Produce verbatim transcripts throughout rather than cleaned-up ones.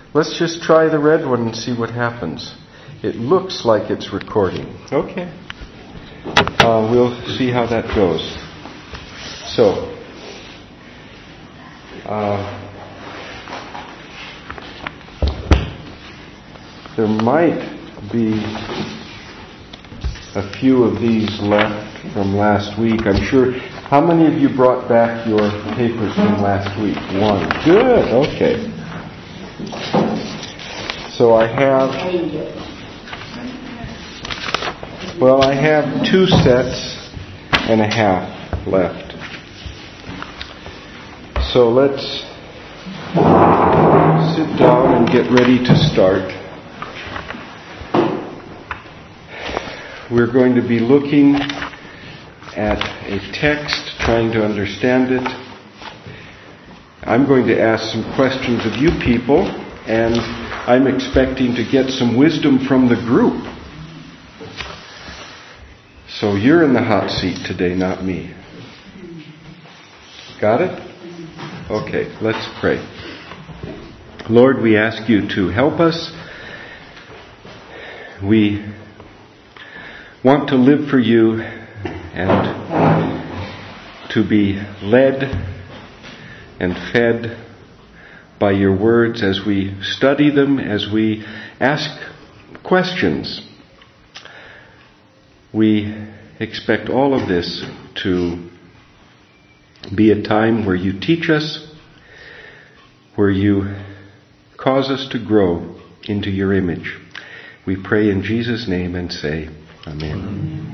Let's just try the red one and see what happens. It looks like it's recording. Okay. Uh, we'll see how that goes. So, uh, there might be a few of these left from last week. I'm sure. How many of you brought back your papers from last week? One. Good. Okay. So I have, well, I have two sets and a half left. So let's sit down and get ready to start. We're going to be looking at a text, trying to understand it. I'm going to ask some questions of you people, and I'm expecting to get some wisdom from the group. So you're in the hot seat today, not me. Got it? Okay, let's pray. Lord, we ask you to help us. We want to live for you and to be led and fed by your words as we study them, as we ask questions. We expect all of this to be a time where you teach us, where you cause us to grow into your image. We pray in Jesus' name and say, Amen.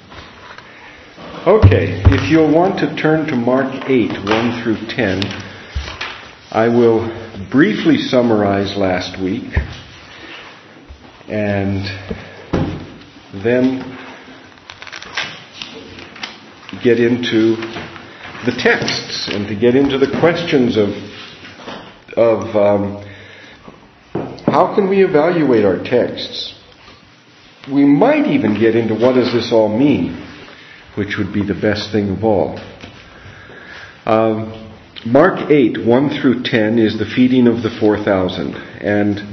Okay, if you'll want to turn to Mark eight, one through ten, I will briefly summarize last week and then get into the texts and to get into the questions of of um, how can we evaluate our texts. We might even get into what does this all mean, which would be the best thing of all. Um, Mark eight, one through ten is the feeding of the four thousand. And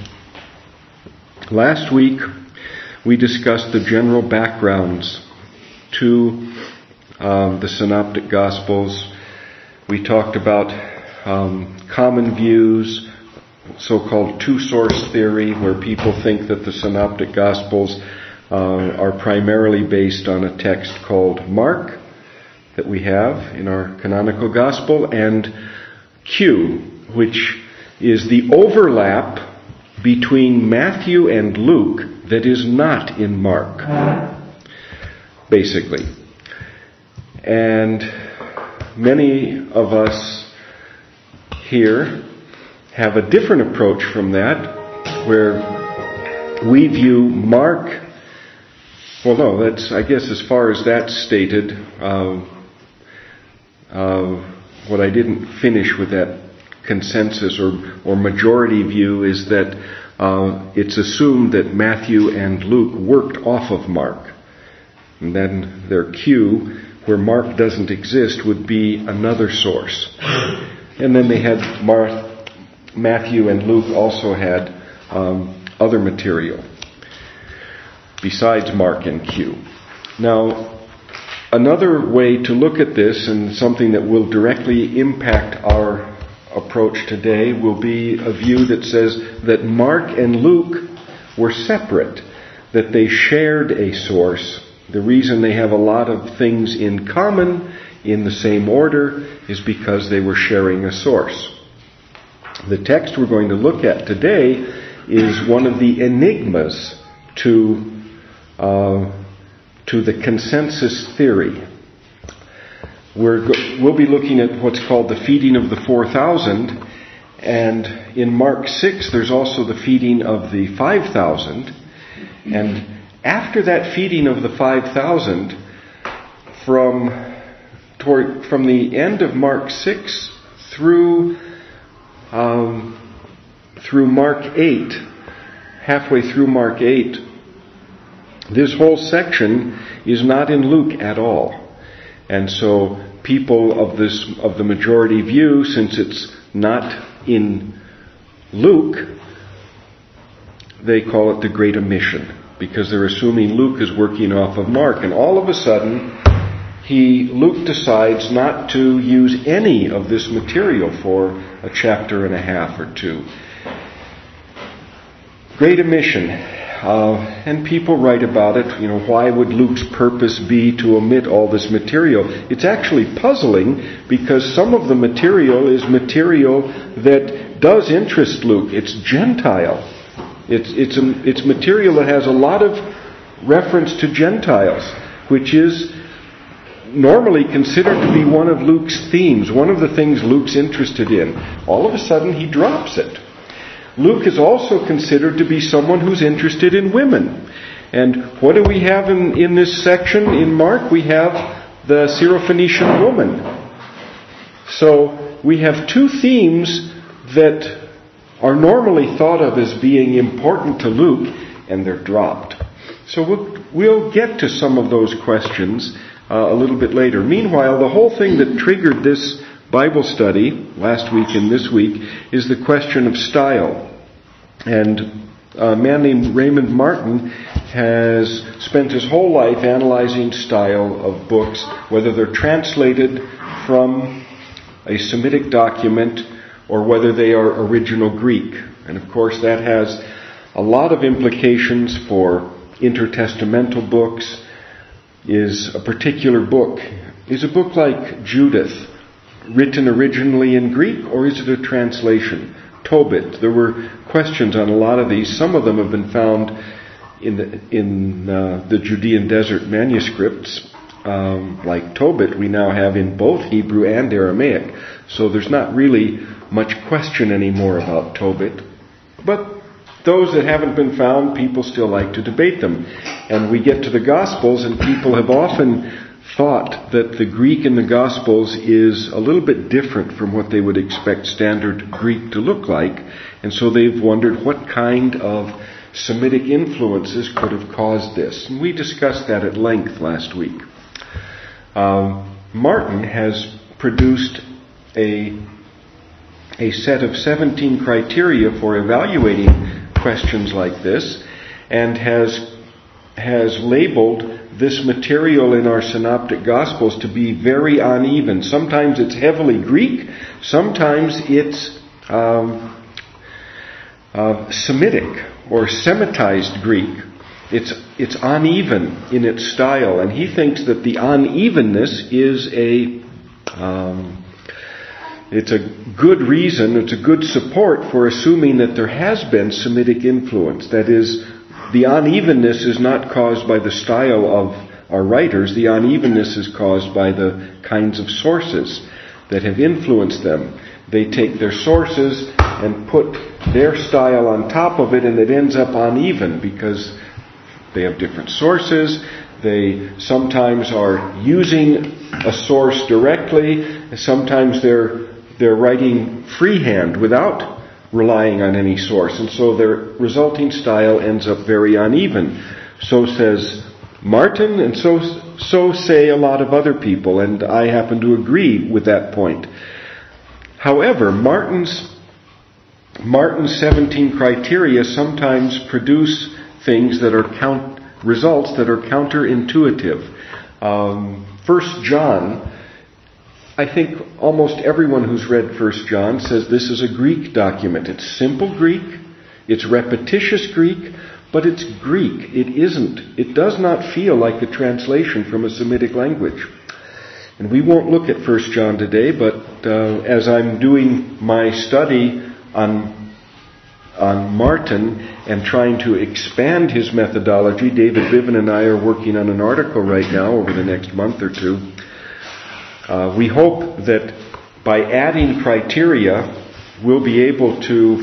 last week we discussed the general backgrounds to um, the Synoptic Gospels. We talked about um, common views, so-called two-source theory, where people think that the Synoptic Gospels uh, are primarily based on a text called Mark that we have in our canonical Gospel, and Q, which is the overlap between Matthew and Luke that is not in Mark, basically. And many of us here have a different approach from that, where we view Mark, well no, that's, I guess as far as that's stated, uh, uh, what I didn't finish with that consensus or, or majority view is that uh, it's assumed that Matthew and Luke worked off of Mark. And then their Q, where Mark doesn't exist, would be another source. And then they had Mark, Matthew and Luke also had um, other material besides Mark and Q. Now, another way to look at this, and something that will directly impact our approach today, will be a view that says that Mark and Luke were separate, that they shared a source. The reason they have a lot of things in common in the same order is because they were sharing a source. The text we're going to look at today is one of the enigmas to uh, to the consensus theory. We're go- we'll be looking at what's called the feeding of the four thousand, and in Mark six there's also the feeding of the five thousand, and after that feeding of the five thousand, from toward from the end of Mark six through um, through Mark eight, halfway through Mark eight, this whole section is not in Luke at all. And so people of this of the majority view, since it's not in Luke, they call it the Great Omission, because they're assuming Luke is working off of Mark. And all of a sudden, he Luke decides not to use any of this material for a chapter and a half or two. Great Omission. Uh, and people write about it, you know, why would Luke's purpose be to omit all this material? It's actually puzzling because some of the material is material that does interest Luke. It's Gentile. It's, it's, a, it's material that has a lot of reference to Gentiles, which is normally considered to be one of Luke's themes, one of the things Luke's interested in. All of a sudden he drops it. Luke is also considered to be someone who's interested in women. And what do we have in, in this section in Mark? We have the Syrophoenician woman. So we have two themes that are normally thought of as being important to Luke, and they're dropped. So we'll, we'll get to some of those questions uh, a little bit later. Meanwhile, the whole thing that triggered this Bible study last week and this week is the question of style. And a man named Raymond Martin has spent his whole life analyzing style of books, whether they're translated from a Semitic document or whether they are original Greek. And of course that has a lot of implications for intertestamental books. Is a particular book, is a book like Judith written originally in Greek, or is it a translation? Tobit. There were questions on a lot of these. Some of them have been found in the, in uh, the Judean desert manuscripts, um, like Tobit, we now have in both Hebrew and Aramaic. So there's not really much question anymore about Tobit. But those that haven't been found, people still like to debate them. And we get to the Gospels, and people have often thought that the Greek in the Gospels is a little bit different from what they would expect standard Greek to look like. And so they've wondered what kind of Semitic influences could have caused this. And we discussed that at length last week. Um, Martin has produced a, a set of seventeen criteria for evaluating questions like this, and has, has labeled this material in our synoptic gospels to be very uneven. Sometimes it's heavily Greek, sometimes it's um, uh, Semitic or Semitized Greek. It's it's uneven in its style, and he thinks that the unevenness is a um, it's a good reason, it's a good support for assuming that there has been Semitic influence. That is, the unevenness is not caused by the style of our writers. The unevenness is caused by the kinds of sources that have influenced them. They take their sources and put their style on top of it, and it ends up uneven because they have different sources. They sometimes are using a source directly. Sometimes they're they're writing freehand without relying on any source, and so their resulting style ends up very uneven. So says Martin, and so so say a lot of other people, and I happen to agree with that point. However, Martin's Martin's seventeen criteria sometimes produce things that are count results that are counterintuitive. Um, First John, I think almost everyone who's read First John says this is a Greek document. It's simple Greek, it's repetitious Greek, but it's Greek. It isn't. It does not feel like a translation from a Semitic language. And we won't look at First John today, but uh, as I'm doing my study on on Martin and trying to expand his methodology, David Biven and I are working on an article right now over the next month or two. Uh, we hope that by adding criteria, we'll be able to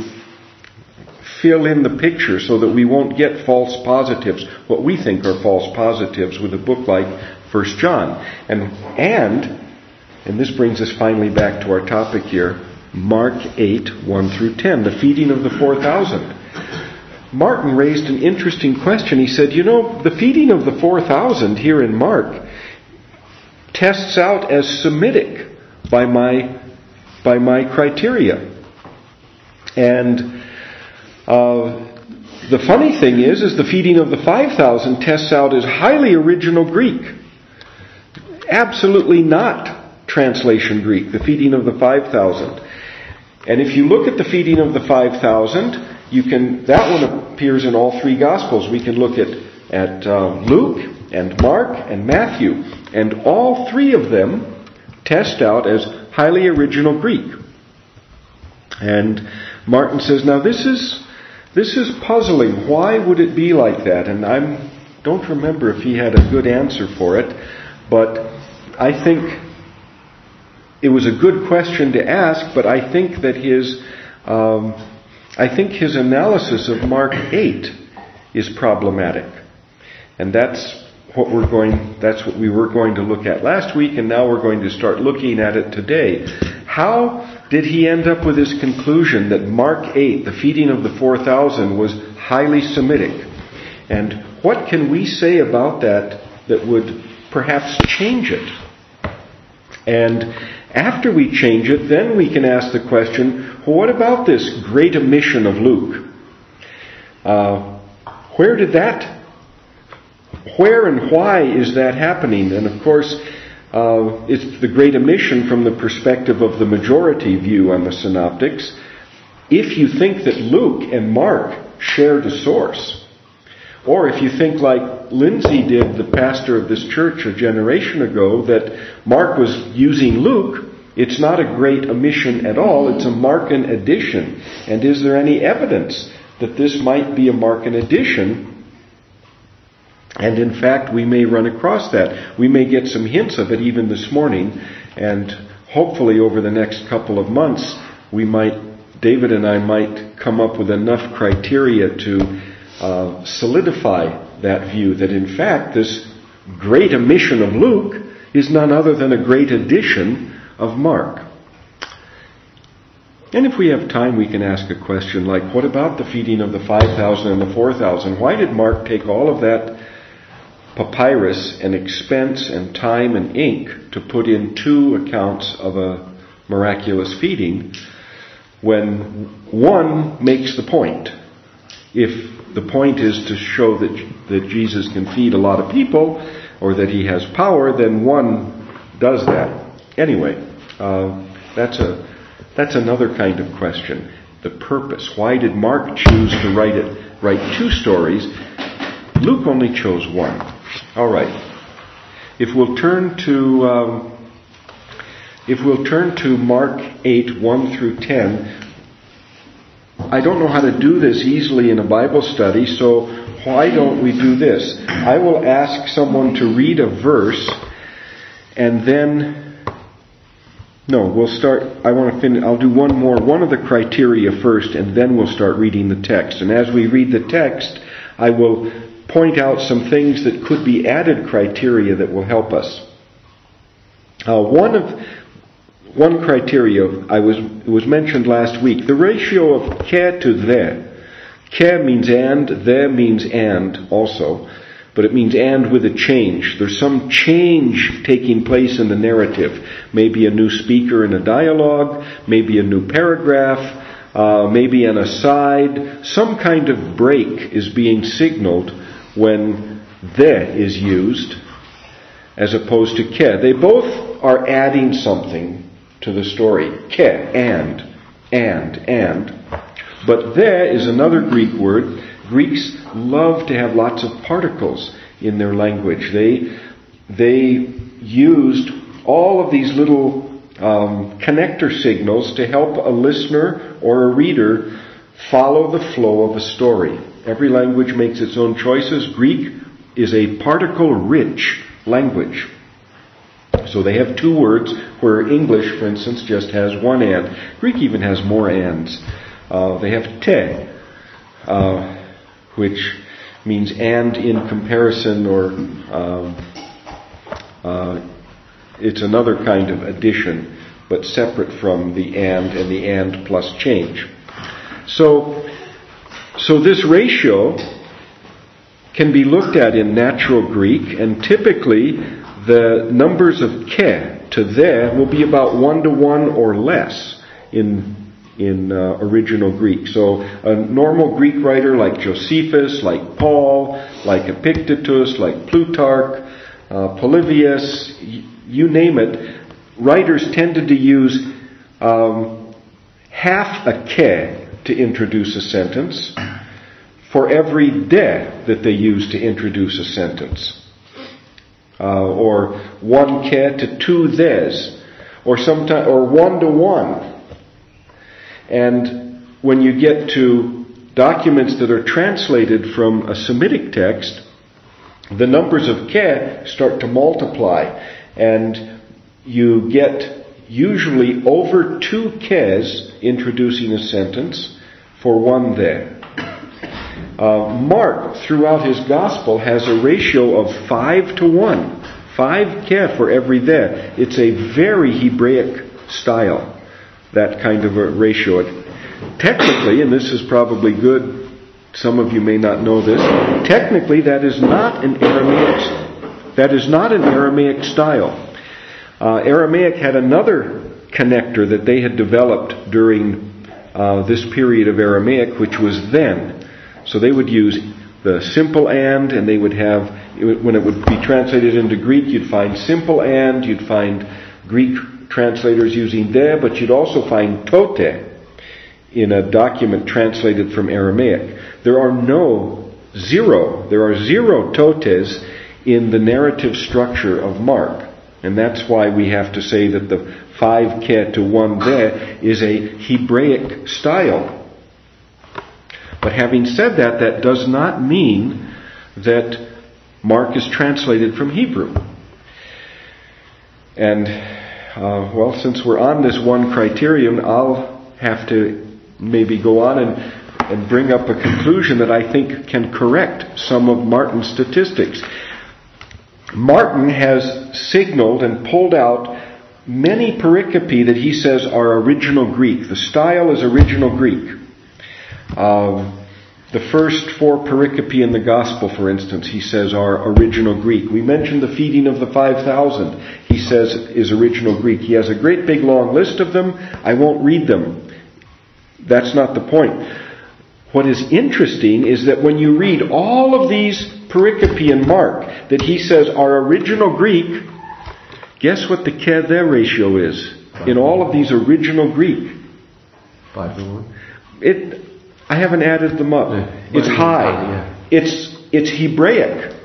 fill in the picture so that we won't get false positives, what we think are false positives with a book like First John. And, and, and this brings us finally back to our topic here, Mark eight, one through ten, the feeding of the four thousand. Martin raised an interesting question. He said, you know, the feeding of the four thousand here in Mark tests out as Semitic by my by my criteria. And uh, the funny thing is, is the feeding of the five thousand tests out as highly original Greek. Absolutely not translation Greek, the feeding of the five thousand. And if you look at the feeding of the five thousand, you can, that one appears in all three Gospels. We can look at, at uh, Luke and Mark and Matthew, and all three of them test out as highly original Greek. And Martin says, now this is this is puzzling. Why would it be like that? And I don't remember if he had a good answer for it, but I think it was a good question to ask, but I think that his um, I think his analysis of Mark eight is problematic. And that's what we're going that's what we were going to look at last week, and now we're going to start looking at it today. How did he end up with his conclusion that Mark eight, the feeding of the four thousand, was highly Semitic? And what can we say about that that would perhaps change it? And after we change it, then we can ask the question, well, what about this great omission of Luke? Uh, where did that, where and why is that happening? And of course, uh, it's the great omission from the perspective of the majority view on the synoptics. If you think that Luke and Mark shared a source, or if you think like Lindsay did, the pastor of this church a generation ago, that Mark was using Luke, it's not a great omission at all, it's a Markan addition. And is there any evidence that this might be a Markan addition? And in fact, we may run across that. We may get some hints of it even this morning, and hopefully over the next couple of months, we might, David and I might come up with enough criteria to uh, solidify that view, that in fact this great omission of Luke is none other than a great addition of Mark. And if we have time, we can ask a question like, what about the feeding of the five thousand and the four thousand? Why did Mark take all of that papyrus and expense and time and ink to put in two accounts of a miraculous feeding when one makes the point? If the point is to show that, that Jesus can feed a lot of people, or that he has power, then one does that. Anyway, uh, that's a that's another kind of question. The purpose. Why did Mark choose to write it, write two stories? Luke only chose one. All right. If we'll turn to um, if we'll turn to Mark eight, one through ten. I don't know how to do this easily in a Bible study, so why don't we do this? I will ask someone to read a verse, and then, no, we'll start, I want to finish, I'll do one more, one of the criteria first, and then we'll start reading the text. And as we read the text, I will point out some things that could be added criteria that will help us. Uh, one of One criteria I was it was mentioned last week, the ratio of ke to the. Ke means and, the means and also, but it means and with a change. There's some change taking place in the narrative. Maybe a new speaker in a dialogue, maybe a new paragraph, uh, maybe an aside. Some kind of break is being signaled when the is used as opposed to ke. They both are adding something to the story. Ke, and, and, and. But there is another Greek word. Greeks love to have lots of particles in their language. They they used all of these little um, connector signals to help a listener or a reader follow the flow of a story. Every language makes its own choices. Greek is a particle-rich language. So they have two words where English, for instance, just has one and. Greek even has more ands. Uh, they have te, uh, which means and in comparison, or um, uh, it's another kind of addition, but separate from the and and the and plus change. So, so this ratio can be looked at in natural Greek, and typically the numbers of ke to the will be about one to one or less in in uh, original Greek. So a normal Greek writer like Josephus, like Paul, like Epictetus, like Plutarch, uh, Polybius, you name it, writers tended to use um, half a ke to introduce a sentence for every de that they use to introduce a sentence. Uh, or one ke to two thes, or sometime, or one to one. And when you get to documents that are translated from a Semitic text, the numbers of ke start to multiply, and you get usually over two kes introducing a sentence for one there. Uh, Mark, throughout his gospel, has a ratio of five to one. Five ke for every there. It's a very Hebraic style, that kind of a ratio. Technically, and this is probably good, some of you may not know this, technically that is not an Aramaic, that is not an Aramaic style. Uh, Aramaic had another connector that they had developed during uh, this period of Aramaic, which was then. So they would use the simple and, and they would have, when it would be translated into Greek, you'd find simple and, you'd find Greek translators using de, but you'd also find tote in a document translated from Aramaic. There are no zero, there are zero totes in the narrative structure of Mark. And that's why we have to say that the five ke to one de is a Hebraic style. But having said that, that does not mean that Mark is translated from Hebrew. And, uh, well, since we're on this one criterion, I'll have to maybe go on and, and bring up a conclusion that I think can correct some of Martin's statistics. Martin has signaled and pulled out many pericope that he says are original Greek. The style is original Greek. Um, the first four pericope in the Gospel, for instance, he says are original Greek. We mentioned the feeding of the five thousand, he says is original Greek. He has a great big long list of them. I won't read them. That's not the point. What is interesting is that when you read all of these pericope in Mark that he says are original Greek, guess what the ke there ratio is in all of these original Greek? Five to one. It. I haven't added them up. Yeah. It's high. Yeah. It's it's Hebraic.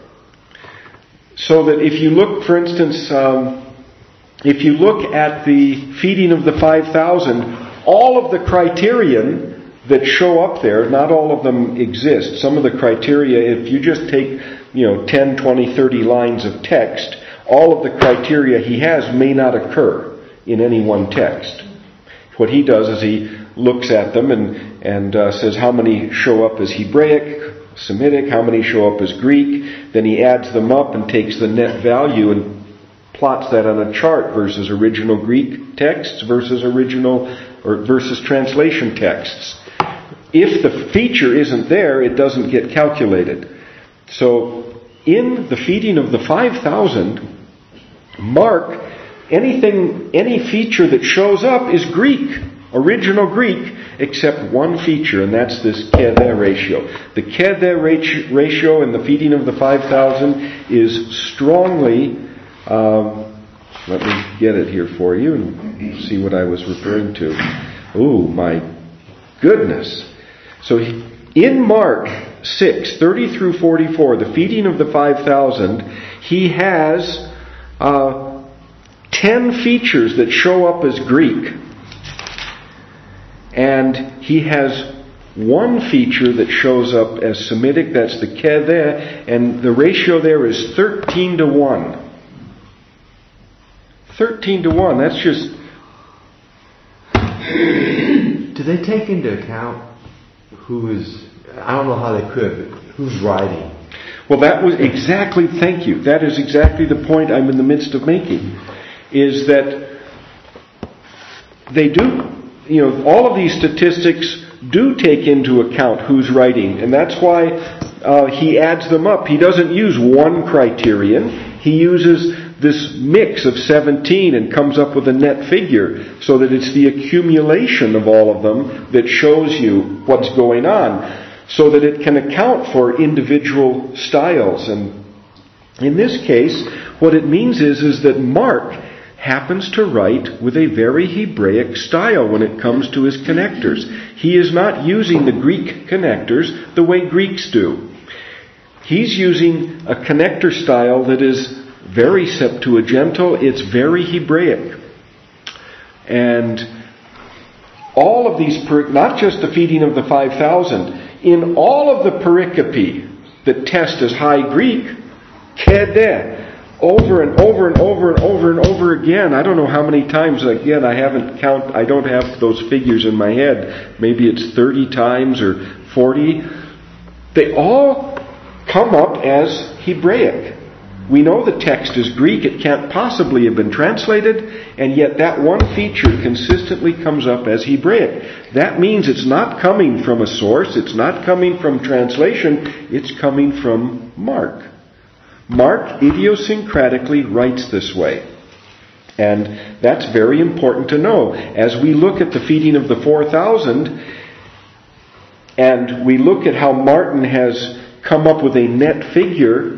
So that if you look, for instance, um, if you look at the feeding of the five thousand, all of the criterion that show up there, not all of them exist. Some of the criteria, if you just take, you know, ten, twenty, thirty lines of text, all of the criteria he has may not occur in any one text. What he does is he looks at them and and uh, says how many show up as Hebraic, Semitic, how many show up as Greek. Then he adds them up and takes the net value and plots that on a chart versus original Greek texts versus original or versus translation texts. If the feature isn't there, it doesn't get calculated. So in the feeding of the five thousand, Mark, anything, any feature that shows up is Greek, original Greek, except one feature, and that's this ke there ratio. The ke there ratio in the feeding of the five thousand is strongly, um, let me get it here for you and see what I was referring to. Oh, my goodness. So in Mark six, thirty through forty-four, the feeding of the five thousand, he has uh, ten features that show up as Greek. And he has one feature that shows up as Semitic, that's the ke there, and the ratio there is thirteen to one. thirteen to one, that's just... Do they take into account who is, I don't know how they could, but who's writing? Well, that was exactly, thank you, that is exactly the point I'm in the midst of making, is that they do, you know, all of these statistics do take into account who's writing, and that's why uh, he adds them up. He doesn't use one criterion. He uses this mix of seventeen and comes up with a net figure, so that it's the accumulation of all of them that shows you what's going on, so that it can account for individual styles. And in this case, what it means is, is that Mark happens to write with a very Hebraic style when it comes to his connectors. He is not using the Greek connectors the way Greeks do. He's using a connector style that is very Septuagintal, it's very Hebraic. And all of these, not just the feeding of the five thousand, in all of the pericope that test as High Greek, kedeh, over and over and over and over and over again. I don't know how many times, again, I haven't count, I don't have those figures in my head. Maybe it's thirty times or forty. They all come up as Hebraic. We know the text is Greek, it can't possibly have been translated, and yet that one feature consistently comes up as Hebraic. That means it's not coming from a source, it's not coming from translation, it's coming from Mark. Mark idiosyncratically writes this way. And that's very important to know. As we look at the feeding of the four thousand, and we look at how Martin has come up with a net figure,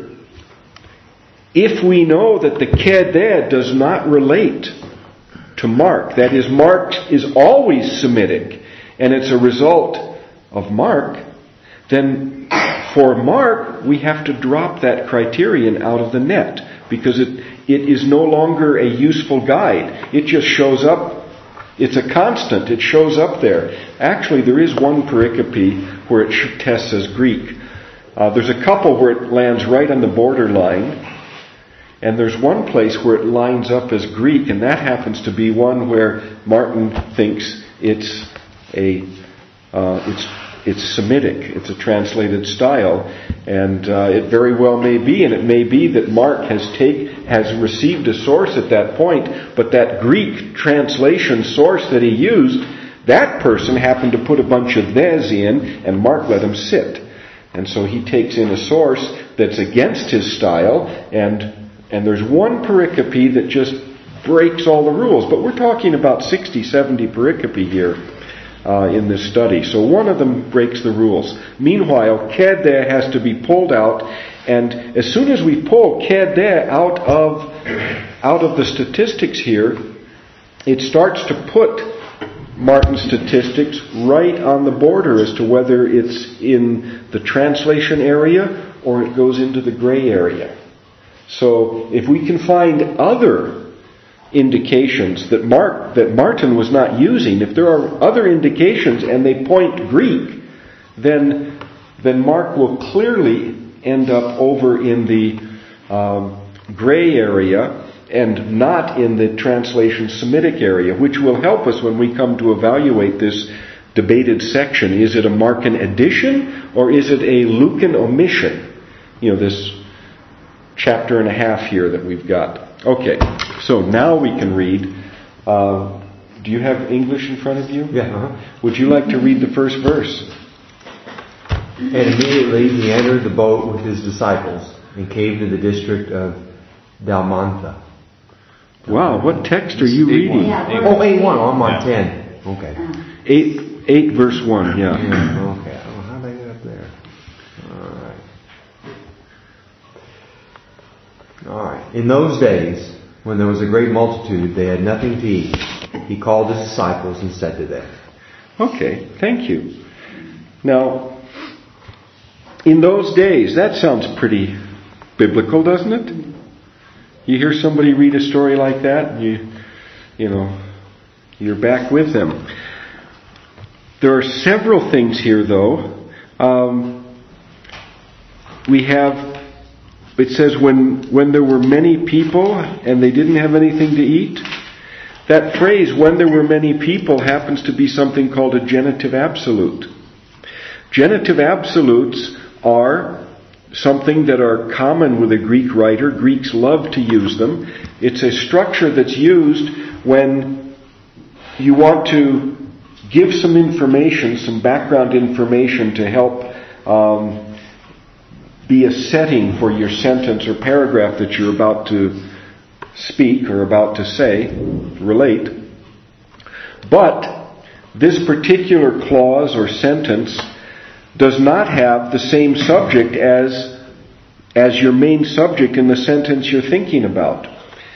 if we know that the kedeh does not relate to Mark, that is, Mark is always Semitic, and it's a result of Mark, then for Mark, we have to drop that criterion out of the net, because it, it is no longer a useful guide. It just shows up. It's a constant. It shows up there. Actually, there is one pericope where it tests as Greek. Uh, there's a couple where it lands right on the borderline. And there's one place where it lines up as Greek, and that happens to be one where Martin thinks it's a uh, it's it's Semitic, it's a translated style, and uh, it very well may be, and it may be that Mark has take has received a source at that point, but that Greek translation source that he used, that person happened to put a bunch of thes in, and Mark let him sit, and so he takes in a source that's against his style, and And there's one pericope that just breaks all the rules. But we're talking about sixty, seventy pericope here uh, in this study. So one of them breaks the rules. Meanwhile, kedeh has to be pulled out. And as soon as we pull kedeh out of, out of the statistics here, it starts to put Martin's statistics right on the border as to whether it's in the translation area or it goes into the gray area. So if we can find other indications that Mark that Martin was not using, if there are other indications and they point Greek, then then Mark will clearly end up over in the um, gray area and not in the translation Semitic area, which will help us when we come to evaluate this debated section. Is it a Markan addition or is it a Lucan omission? You know, this chapter and a half here that we've got. Okay, so now we can read. Uh, do you have English in front of you? Yeah. Uh-huh. Would you like to read the first verse? And immediately he entered the boat with his disciples and came to the district of Dalmantha. Wow, what text are you reading? Yeah, Oh, eight one. I'm on ten. Okay. Eight, eight verse one. Yeah. Yeah, okay. Oh, how did I get up there? All right. All right. In those days, when there was a great multitude, they had nothing to eat. He called his disciples and said to them. Okay, thank you. Now, in those days, that sounds pretty biblical, doesn't it? You hear somebody read a story like that, and you, you know, you're back with them. There are several things here, though. Um, we have. It says when, when there were many people and they didn't have anything to eat. That phrase, when there were many people, happens to be something called a genitive absolute. Genitive absolutes are something that are common with a Greek writer. Greeks love to use them. It's a structure that's used when you want to give some information, some background information to help um, be a setting for your sentence or paragraph that you're about to speak or about to say, relate. But this particular clause or sentence does not have the same subject as, as your main subject in the sentence you're thinking about.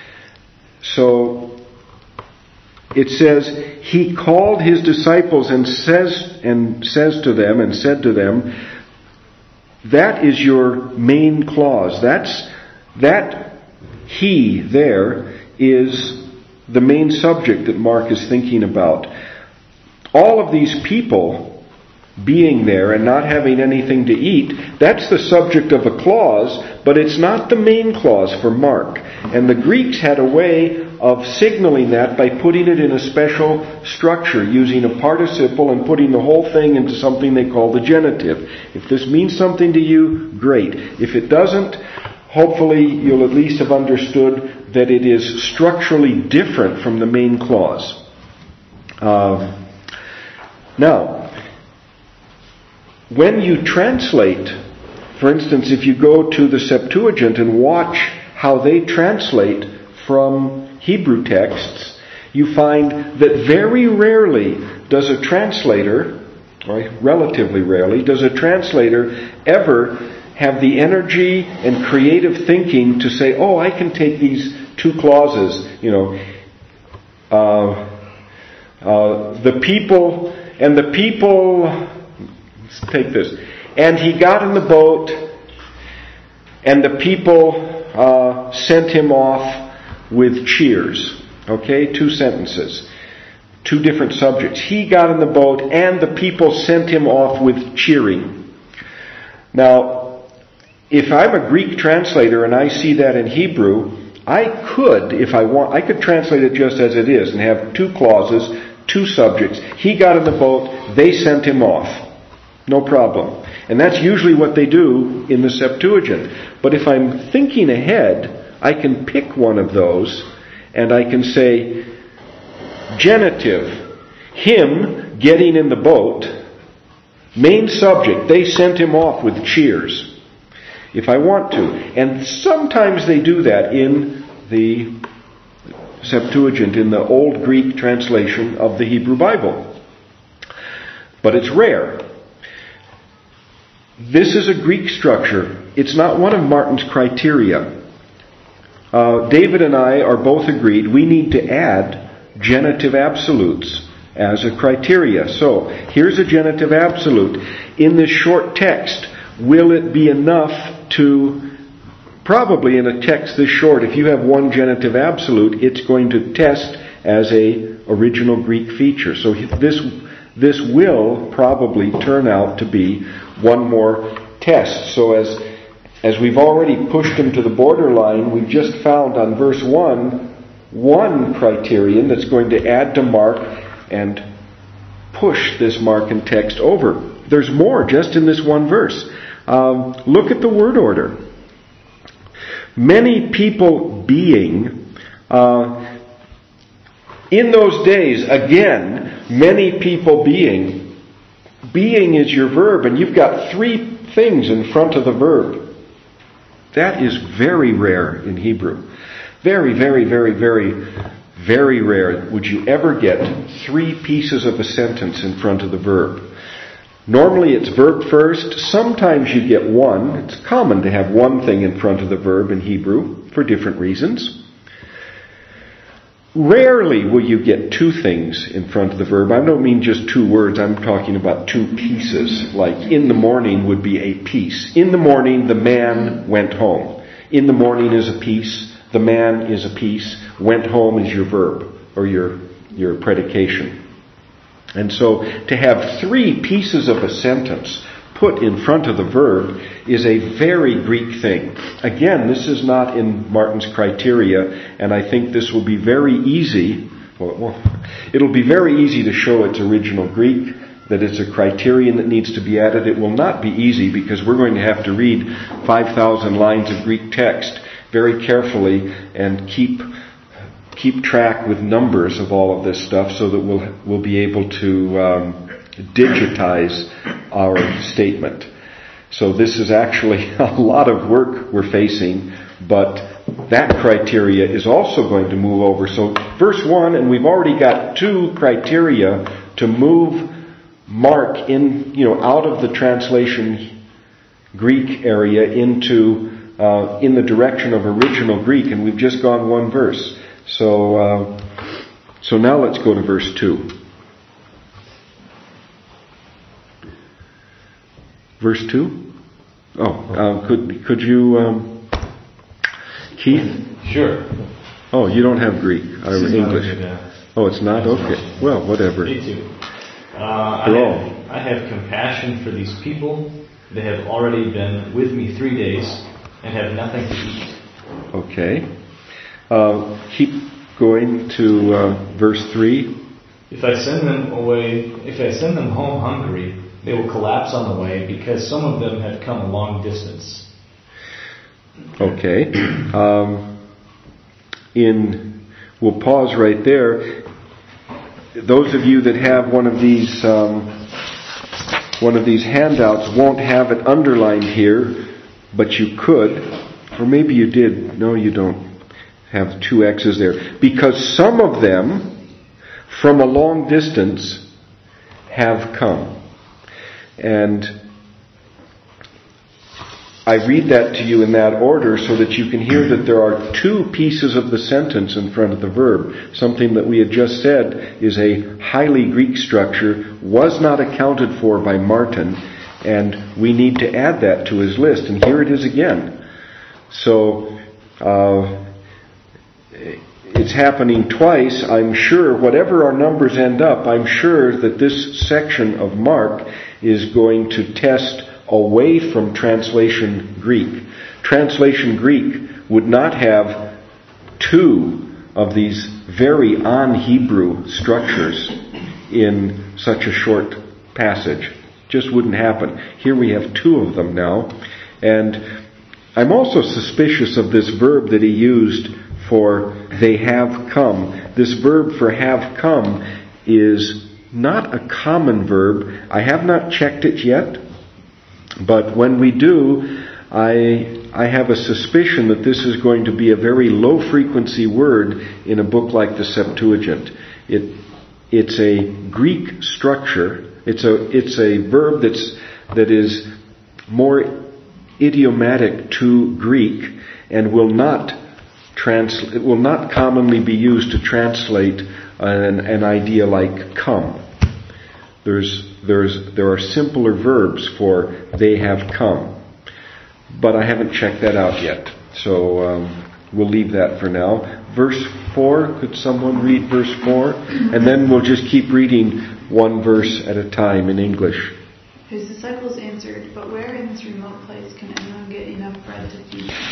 So it says, he called his disciples and says and says to them and said to them, that is your main clause. That's that he there is the main subject that Mark is thinking about. All of these people being there and not having anything to eat, that's the subject of a clause, but it's not the main clause for Mark. And the Greeks had a way of signaling that by putting it in a special structure, using a participle and putting the whole thing into something they call the genitive. If this means something to you, great. If it doesn't, hopefully you'll at least have understood that it is structurally different from the main clause. Uh, now, when you translate, for instance, if you go to the Septuagint and watch how they translate from Hebrew texts, you find that very rarely does a translator, or relatively rarely, does a translator ever have the energy and creative thinking to say, oh, I can take these two clauses, you know, uh, uh, the people, and the people, let's take this, and he got in the boat, and the people uh, sent him off with cheers. Okay, two sentences. Two different subjects. He got in the boat and the people sent him off with cheering. Now, if I'm a Greek translator and I see that in Hebrew, I could, if I want, I could translate it just as it is and have two clauses, two subjects. He got in the boat, they sent him off. No problem. And that's usually what they do in the Septuagint. But if I'm thinking ahead, I can pick one of those and I can say, genitive, him getting in the boat, main subject, they sent him off with cheers, if I want to. And sometimes they do that in the Septuagint, in the Old Greek translation of the Hebrew Bible. But it's rare. This is a Greek structure. It's not one of Martin's criteria. Uh, David and I are both agreed we need to add genitive absolutes as a criteria. So, here's a genitive absolute. In this short text, will it be enough to, probably in a text this short, if you have one genitive absolute, it's going to test as a original Greek feature. So this, this will probably turn out to be one more test. So as As we've already pushed them to the borderline, we've just found on verse one, one criterion that's going to add to Mark and push this Markan text over. There's more just in this one verse. Um, look at the word order. Many people being, uh, in those days, again, many people being. Being is your verb, and you've got three things in front of the verb. That is very rare in Hebrew. Very, very, very, very, very rare would you ever get three pieces of a sentence in front of the verb. Normally it's verb first. Sometimes you get one. It's common to have one thing in front of the verb in Hebrew for different reasons. Rarely will you get two things in front of the verb. I don't mean just two words. I'm talking about two pieces. Like in the morning would be a piece. In the morning, the man went home. In the morning is a piece. The man is a piece. Went home is your verb or your, your predication. And so to have three pieces of a sentence put in front of the verb is a very Greek thing. Again, this is not in Martin's criteria, and I think this will be very easy. Well, it'll be very easy to show its original Greek, that it's a criterion that needs to be added. It will not be easy because we're going to have to read five thousand lines of Greek text very carefully and keep keep track with numbers of all of this stuff so that we'll we'll be able to um, digitize our statement. So this is actually a lot of work we're facing, but that criteria is also going to move over. So verse one, and we've already got two criteria to move Mark in, you know, out of the translation Greek area into uh, in the direction of original Greek, and we've just gone one verse. So uh, so now let's go to verse two. Verse two. Oh, uh, could could you, um, Keith? Sure. Oh, you don't have Greek or English. Good, uh, Oh, it's not? Okay. Well, whatever. Me too. Uh, I, have, I have compassion for these people. They have already been with me three days and have nothing to eat. Okay. Uh, keep going to uh, verse three. If I send them away, if I send them home hungry, they will collapse on the way because some of them had come a long distance. Okay. Um, in we'll pause right there. Those of you that have one of these um, one of these handouts won't have it underlined here, but you could, or maybe you did. No, you don't have two X's there, because some of them from a long distance have come. And I read that to you in that order so that you can hear that there are two pieces of the sentence in front of the verb. Something that we had just said is a highly Greek structure, was not accounted for by Martin, and we need to add that to his list. And here it is again. So, uh, it's happening twice. I'm sure, whatever our numbers end up, I'm sure that this section of Mark is going to test away from translation Greek. Translation Greek would not have two of these very on-Hebrew structures in such a short passage. Just wouldn't happen. Here we have two of them now. And I'm also suspicious of this verb that he used for they have come. This verb for have come is not a common verb. I have not checked it yet. But when we do, I I have a suspicion that this is going to be a very low-frequency word in a book like the Septuagint. It it's a Greek structure. It's a it's a verb that's that is more idiomatic to Greek and will not trans it will not commonly be used to translate an, an idea like come. There's There's, there are simpler verbs for they have come. But I haven't checked that out yet. So um, we'll leave that for now. Verse four, could someone read verse four? And then we'll just keep reading one verse at a time in English. His disciples answered, "But where in this remote place can anyone get enough bread to feed them?"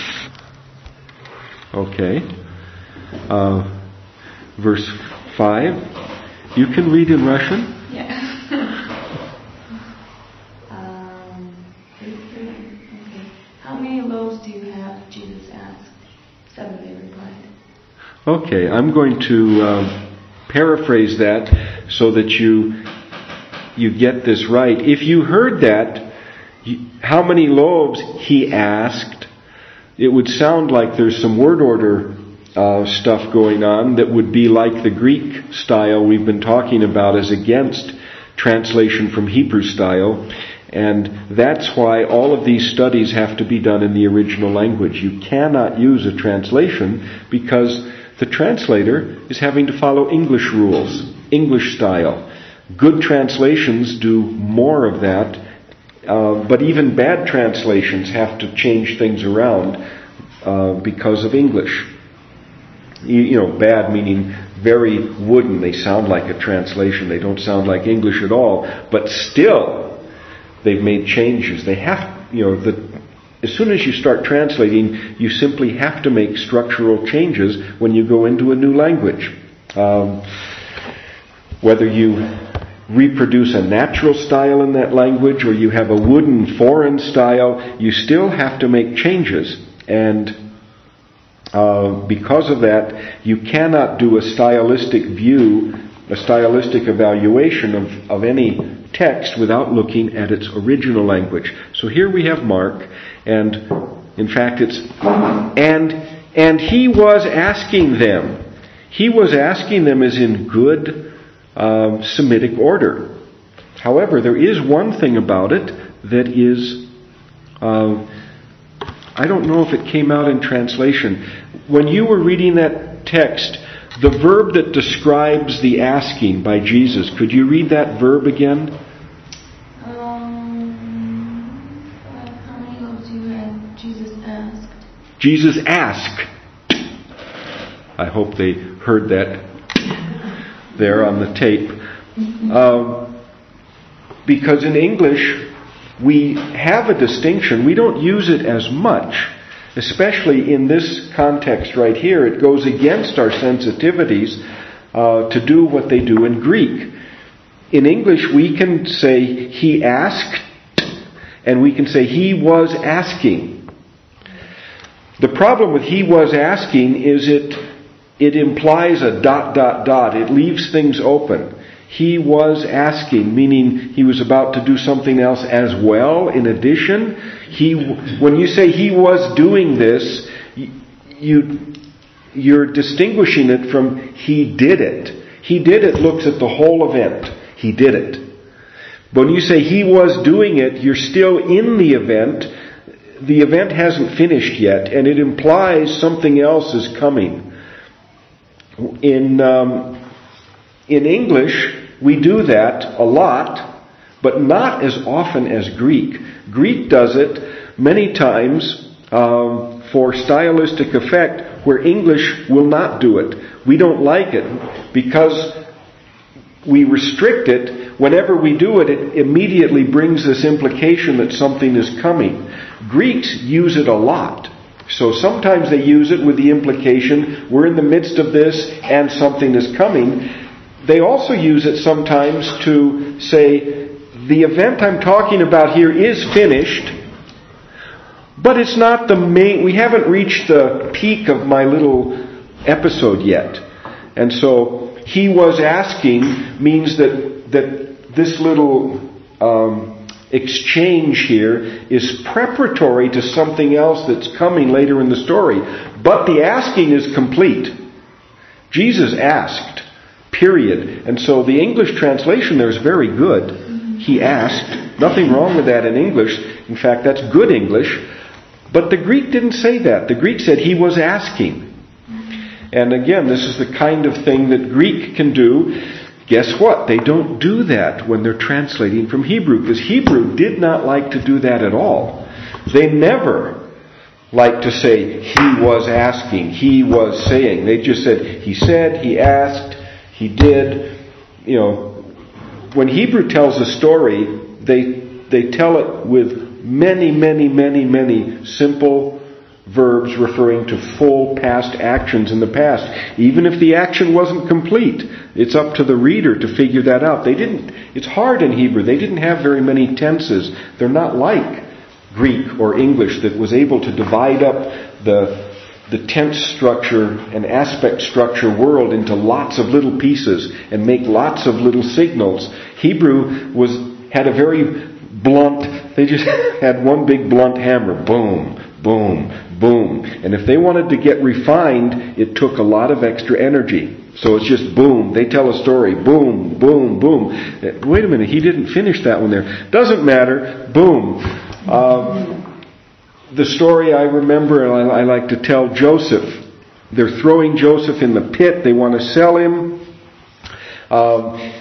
Okay. Uh, verse five. You can read in Russian? Yeah. How many loaves do you have? Jesus asked. Seven, they replied. Okay, I'm going to uh, paraphrase that so that you you get this right. If you heard that, you, how many loaves he asked, it would sound like there's some word order uh, stuff going on that would be like the Greek style we've been talking about as against translation from Hebrew style. And that's why all of these studies have to be done in the original language. You cannot use a translation because the translator is having to follow English rules, English style. Good translations do more of that, uh, but even bad translations have to change things around uh, because of English. You, you know, bad meaning very wooden. They sound like a translation. They don't sound like English at all. But still, they've made changes. They have, you know, the, as soon as you start translating, you simply have to make structural changes when you go into a new language. Um, whether you reproduce a natural style in that language or you have a wooden foreign style, you still have to make changes. And uh, because of that, you cannot do a stylistic view, a stylistic evaluation of, of any text without looking at its original language. So here we have Mark, and in fact it's, and And he was asking them. He was asking them as in good um, Semitic order. However, there is one thing about it that is, uh, I don't know if it came out in translation. When you were reading that text, the verb that describes the asking by Jesus, could you read that verb again? Um, how many loaves do you have? Jesus asked. Jesus asked. I hope they heard that there on the tape. Um, because in English, we have a distinction. We don't use it as much. Especially in this context right here, it goes against our sensitivities uh, to do what they do in Greek. In English, we can say he asked, and we can say he was asking. The problem with he was asking is it it implies a dot, dot, dot. It leaves things open. He was asking, meaning he was about to do something else as well, in addition. He, when you say he was doing this, you, you're distinguishing it from he did it. He did it looks at the whole event. He did it. But when you say he was doing it, you're still in the event. The event hasn't finished yet, and it implies something else is coming. In, um, in English, we do that a lot, but not as often as Greek. Greek does it many times um, for stylistic effect where English will not do it. We don't like it because we restrict it. Whenever we do it, it immediately brings this implication that something is coming. Greeks use it a lot. So sometimes they use it with the implication, we're in the midst of this and something is coming. They also use it sometimes to say, the event I'm talking about here is finished, but it's not the main, we haven't reached the peak of my little episode yet. And so, he was asking means that, that this little um, exchange here is preparatory to something else that's coming later in the story. But the asking is complete. Jesus asked. Period. And so the English translation there is very good. He asked. Nothing wrong with that in English. In fact, that's good English. But the Greek didn't say that. The Greek said he was asking. And again, this is the kind of thing that Greek can do. Guess what? They don't do that when they're translating from Hebrew, because Hebrew did not like to do that at all. They never liked to say, he was asking, he was saying. They just said, he said, he asked, he did. You know, when Hebrew tells a story, they they tell it with many, many, many, many simple verbs referring to full past actions in the past. Even if the action wasn't complete, it's up to the reader to figure that out. They didn't, it's hard in Hebrew. They didn't have very many tenses. They're not like Greek or English that was able to divide up the the tense structure and aspect structure world into lots of little pieces and make lots of little signals. Hebrew was had a very blunt, they just had one big blunt hammer. Boom, boom, boom. And if they wanted to get refined, it took a lot of extra energy. So it's just boom. They tell a story. Boom, boom, boom. Wait a minute, he didn't finish that one there. Doesn't matter. Boom. Um, the story I remember, and I, I like to tell, Joseph. They're throwing Joseph in the pit. They want to sell him. Um,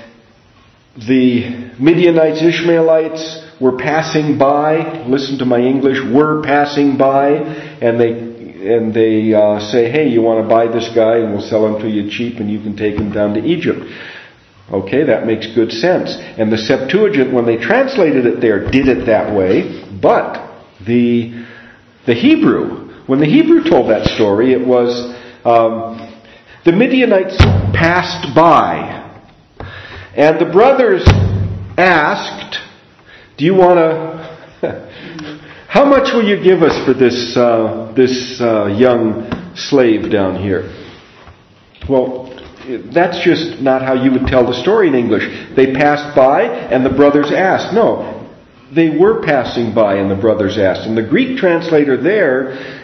the Midianites, Ishmaelites were passing by. Listen to my English. Were passing by, and they and they uh, say, "Hey, you want to buy this guy, and we'll sell him to you cheap, and you can take him down to Egypt." Okay, that makes good sense. And the Septuagint, when they translated it there, did it that way. But the the Hebrew, when the Hebrew told that story, it was um, the Midianites passed by. And the brothers asked, do you want to, how much will you give us for this uh, this uh, young slave down here? Well, that's just not how you would tell the story in English. They passed by and the brothers asked. No, they were passing by and the brothers asked. And the Greek translator there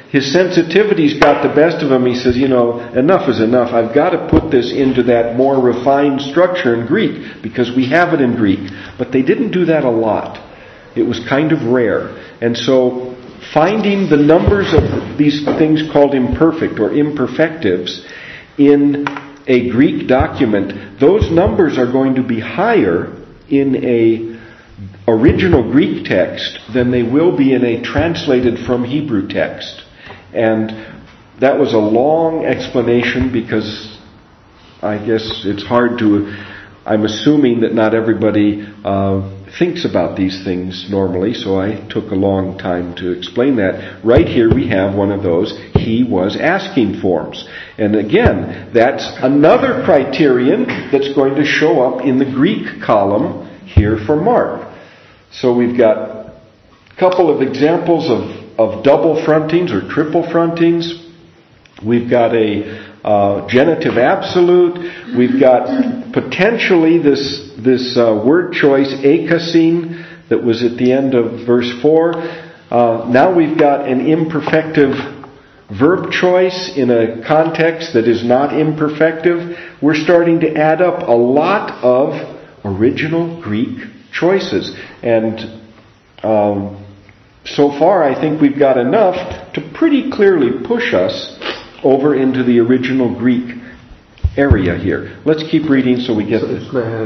his sensitivity's got the best of him. He says, you know, enough is enough. I've got to put this into that more refined structure in Greek because we have it in Greek. But they didn't do that a lot. It was kind of rare. And so finding the numbers of these things called imperfect or imperfectives in a Greek document, those numbers are going to be higher in a original Greek text than they will be in a translated from Hebrew text. And that was a long explanation because I guess it's hard to, I'm assuming that not everybody uh, thinks about these things normally, so I took a long time to explain that. Right here we have one of those he was asking forms. And again, that's another criterion that's going to show up in the Greek column here for Mark. So we've got a couple of examples of, of double frontings or triple frontings. We've got a uh, genitive absolute. We've got potentially this this uh, word choice, akasin, that was at the end of verse four. Uh, now we've got an imperfective verb choice in a context that is not imperfective. We're starting to add up a lot of original Greek choices. And um, so far I think we've got enough to pretty clearly push us over into the original Greek area here. Let's keep reading so we get this.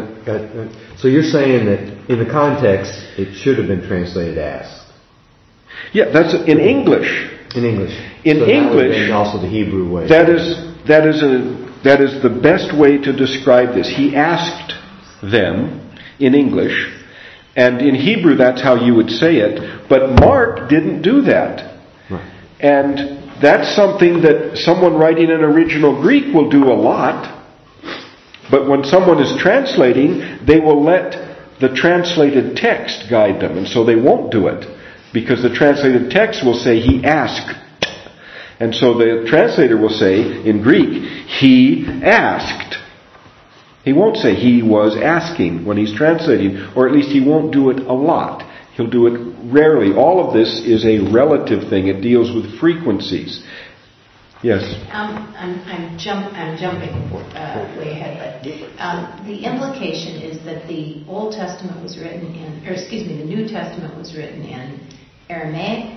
So you're saying that in the context it should have been translated as? Yeah, that's in English. In English. In so English, and also the Hebrew way. That is that is a that is the best way to describe this. He asked them in English, and in Hebrew that's how you would say it, but Mark didn't do that. Right. And that's something that someone writing in original Greek will do a lot, but when someone is translating, they will let the translated text guide them, and so they won't do it, because the translated text will say he asked. And so the translator will say in Greek, he asked. He won't say he was asking when he's translating, or at least he won't do it a lot. He'll do it rarely. All of this is a relative thing. It deals with frequencies. Yes? Um, I'm, I'm, jump, I'm jumping uh, way ahead, but um, the implication is that the Old Testament was written in, or excuse me, the New Testament was written in Aramaic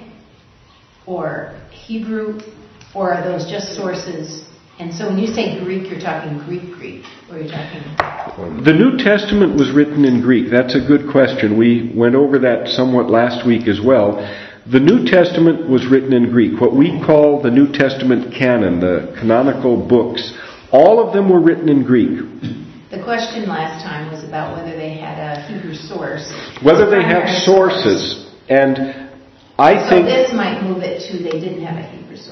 or Hebrew, or are those just sources? And so when you say Greek, you're talking Greek Greek, or you're talking... The New Testament was written in Greek. That's a good question. We went over that somewhat last week as well. The New Testament was written in Greek. What we call the New Testament canon, the canonical books, all of them were written in Greek. The question last time was about whether they had a Hebrew source. Whether they have sources. Source. And I so think... So this might move it to they didn't have a Hebrew source.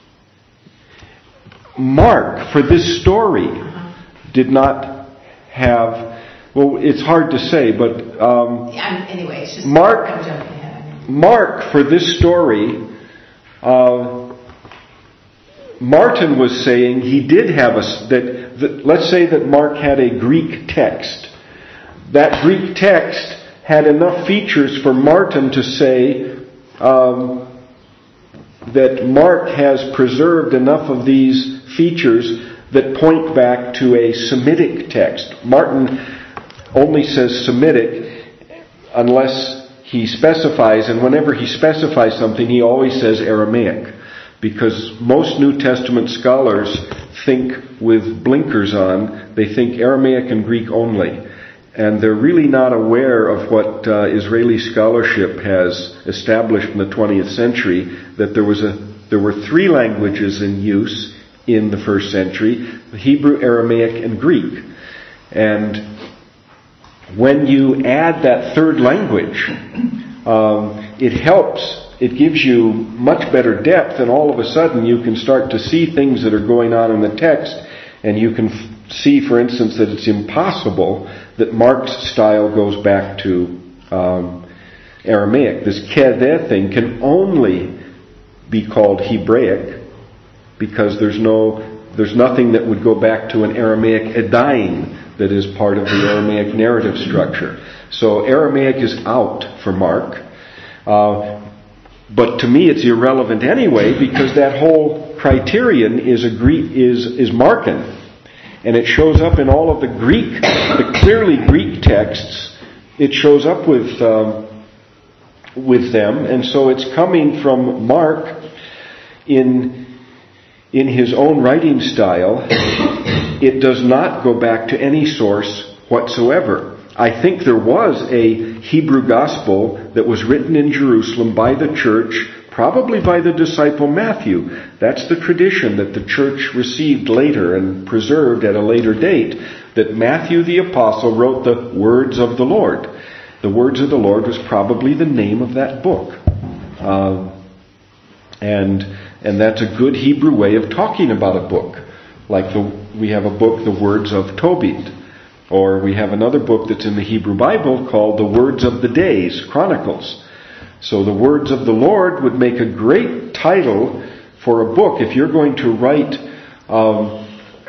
Mark, for this story, uh-huh. did not have... Well, it's hard to say, but... Um, yeah, anyway, it's just... Mark, I'm jumping ahead. Mark, for this story... Uh, Martin was saying he did have a... That, that, let's say that Mark had a Greek text. That Greek text had enough features for Martin to say um, that Mark has preserved enough of these features that point back to a Semitic text. Martin only says Semitic unless he specifies, and whenever he specifies something, he always says Aramaic, because most New Testament scholars think with blinkers on. They think Aramaic and Greek only. And they're really not aware of what uh, Israeli scholarship has established in the twentieth century, that there was a there were three languages in use in the first century: Hebrew, Aramaic, and Greek. And when you add that third language, um, it helps. It gives you much better depth, and all of a sudden you can start to see things that are going on in the text, and you can f- see, for instance, that it's impossible that Mark's style goes back to um, Aramaic. This kedeh thing can only be called Hebraic because there's no, there's nothing that would go back to an Aramaic edain that is part of the Aramaic narrative structure. So Aramaic is out for Mark. Uh, but to me it's irrelevant anyway, because that whole criterion is a Greek, is is Markan, and it shows up in all of the Greek, the clearly Greek texts. It shows up with um, with them, and so it's coming from Mark in in his own writing style. It does not go back to any source whatsoever. I think there was a Hebrew gospel that was written in Jerusalem by the church, probably by the disciple Matthew. That's the tradition that the church received later and preserved at a later date, that Matthew the apostle wrote the words of the Lord. The words of the Lord was probably the name of that book. Uh, and and that's a good Hebrew way of talking about a book. Like the, we have a book, The Words of Tobit. Or we have another book that's in the Hebrew Bible called The Words of the Days, Chronicles. So the Words of the Lord would make a great title for a book. If you're going to write um,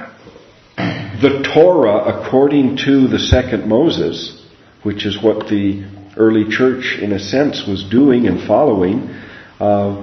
the Torah according to the second Moses, which is what the early church in a sense was doing and following, uh,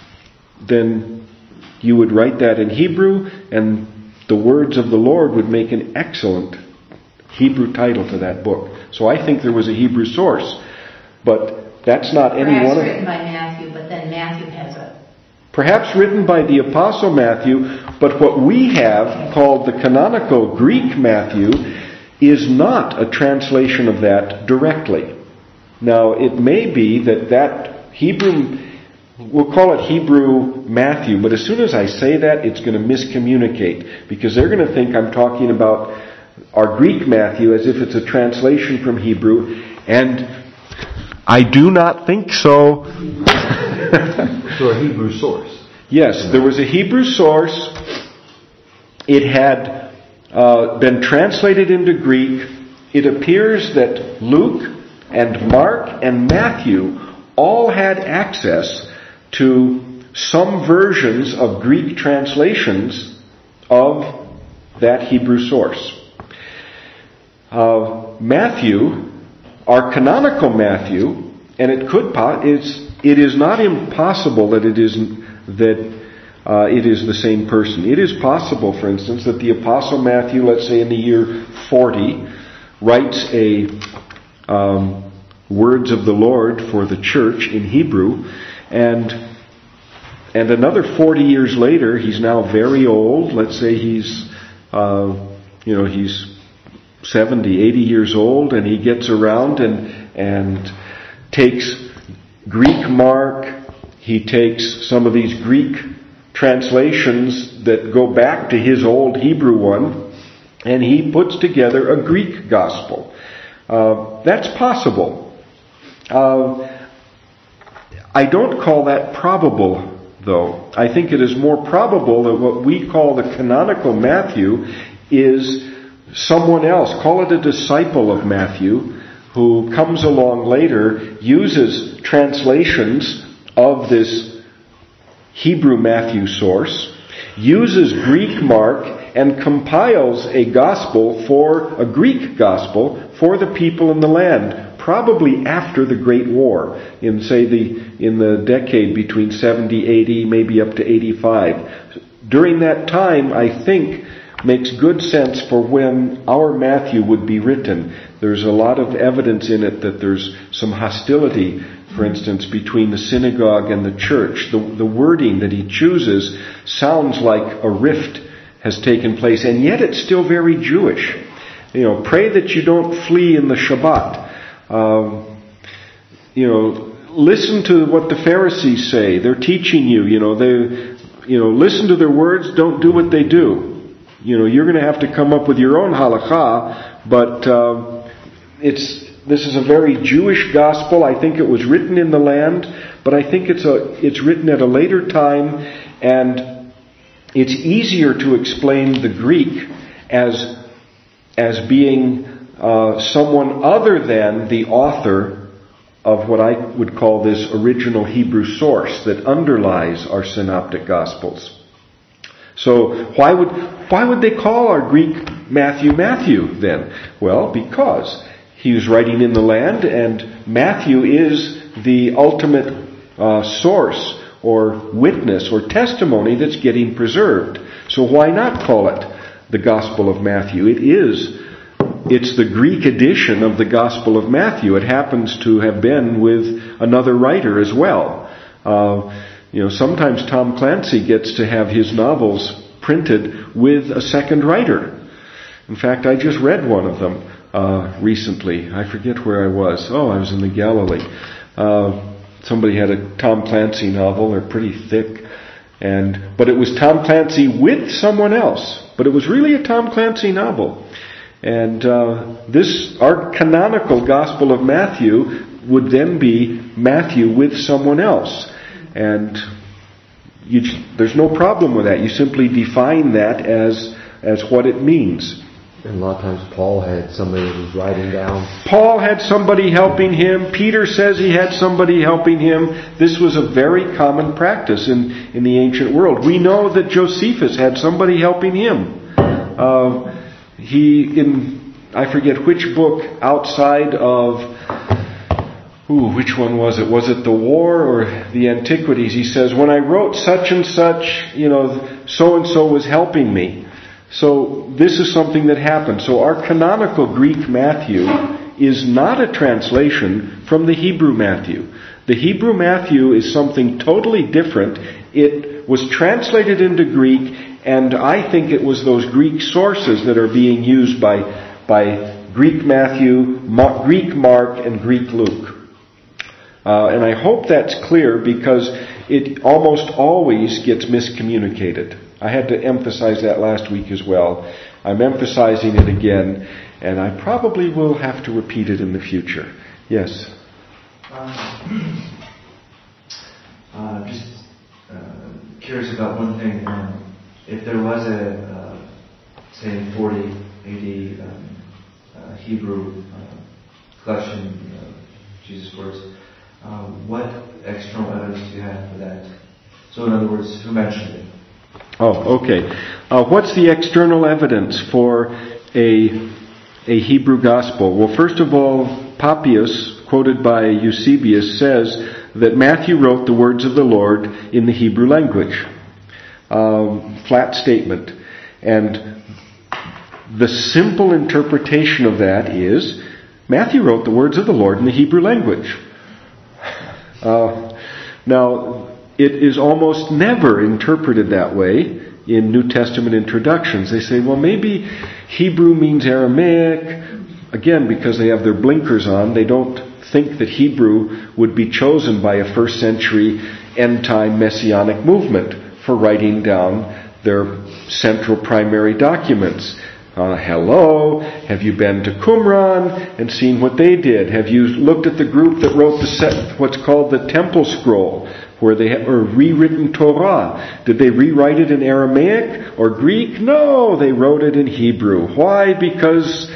then you would write that in Hebrew, and the Words of the Lord would make an excellent Hebrew title to that book. So I think there was a Hebrew source, but that's not any Perhaps one of written by Matthew, but then Matthew has a... Perhaps written by the Apostle Matthew, but what we have called the canonical Greek Matthew is not a translation of that directly. Now, it may be that that Hebrew, we'll call it Hebrew Matthew, but as soon as I say that, it's going to miscommunicate, because they're going to think I'm talking about our Greek Matthew as if it's a translation from Hebrew, and I do not think so. So a Hebrew source. Yes, there was a Hebrew source. It had uh, been translated into Greek. It appears that Luke and Mark and Matthew all had access to some versions of Greek translations of that Hebrew source. Uh, Matthew, our canonical Matthew, and it could it's it is not impossible that it is that uh, it is the same person. It is possible, for instance, that the Apostle Matthew, let's say in the year forty, writes a um, words of the Lord for the church in Hebrew, and and another forty years later, he's now very old. Let's say he's uh, you know he's seventy, eighty years old, and he gets around and and takes Greek Mark, he takes some of these Greek translations that go back to his old Hebrew one, and he puts together a Greek gospel. Uh, that's possible. Uh, I don't call that probable, though. I think it is more probable that what we call the canonical Matthew is someone else, call it a disciple of Matthew, who comes along later, uses translations of this Hebrew Matthew source, uses Greek Mark, and compiles a gospel for, a Greek gospel, for the people in the land, probably after the Great War, in say the, in the decade between seventy, eighty, maybe up to eighty-five. During that time, I think, makes good sense for when our Matthew would be written. There's a lot of evidence in it that there's some hostility, for instance, between the synagogue and the church. The, the wording that he chooses sounds like a rift has taken place, and yet it's still very Jewish. You know, pray that you don't flee in the Shabbat. Um, you know, listen to what the Pharisees say. They're teaching you. You know, they, you know, listen to their words. Don't do what they do. You know, you're going to have to come up with your own halakha, but uh, it's this is a very Jewish gospel. I think it was written in the land, but I think it's a it's written at a later time, and it's easier to explain the Greek as as being uh, someone other than the author of what I would call this original Hebrew source that underlies our synoptic gospels. So why would why would they call our Greek Matthew Matthew then? Well, because he was writing in the land, and Matthew is the ultimate uh, source or witness or testimony that's getting preserved. So why not call it the Gospel of Matthew? It is. It's the Greek edition of the Gospel of Matthew. It happens to have been with another writer as well. Uh, you know, sometimes Tom Clancy gets to have his novels printed with a second writer. In fact, I just read one of them uh, recently. I forget where I was. Oh, I was in the Galilee. Uh, somebody had a Tom Clancy novel. They're pretty thick. And but it was Tom Clancy with someone else. But it was really a Tom Clancy novel. And uh, this, our canonical Gospel of Matthew would then be Matthew with someone else. And you, there's no problem with that. You simply define that as as what it means. And a lot of times Paul had somebody that was writing down. Paul had somebody helping him. Peter says he had somebody helping him. This was a very common practice in, in the ancient world. We know that Josephus had somebody helping him. Uh, he, in, I forget which book outside of, ooh, which one was it? Was it the War or the Antiquities? He says, when I wrote such and such, you know, so-and-so was helping me. So this is something that happened. So our canonical Greek Matthew is not a translation from the Hebrew Matthew. The Hebrew Matthew is something totally different. It was translated into Greek, and I think it was those Greek sources that are being used by, by Greek Matthew, Mark, Greek Mark, and Greek Luke. Uh, and I hope that's clear because it almost always gets miscommunicated. I had to emphasize that last week as well. I'm emphasizing it again, and I probably will have to repeat it in the future. Yes? Um, uh, just uh, curious about one thing. Um, if there was a, uh, say, in forty A D um, uh, Hebrew uh, collection of Jesus' words, uh, what external evidence do you have for that? So in other words, who mentioned it? Oh, okay. Uh, what's the external evidence for a a Hebrew gospel? Well, first of all, Papias, quoted by Eusebius, says that Matthew wrote the words of the Lord in the Hebrew language. Um, flat statement. And the simple interpretation of that is Matthew wrote the words of the Lord in the Hebrew language. Uh, now, it is almost never interpreted that way in New Testament introductions. They say, well, maybe Hebrew means Aramaic. Again, because they have their blinkers on, they don't think that Hebrew would be chosen by a first century end-time messianic movement for writing down their central primary documents. Uh, hello, have you been to Qumran and seen what they did? Have you looked at the group that wrote the set, what's called the Temple Scroll, where they have a rewritten Torah? Did they rewrite it in Aramaic or Greek? No, they wrote it in Hebrew. Why? Because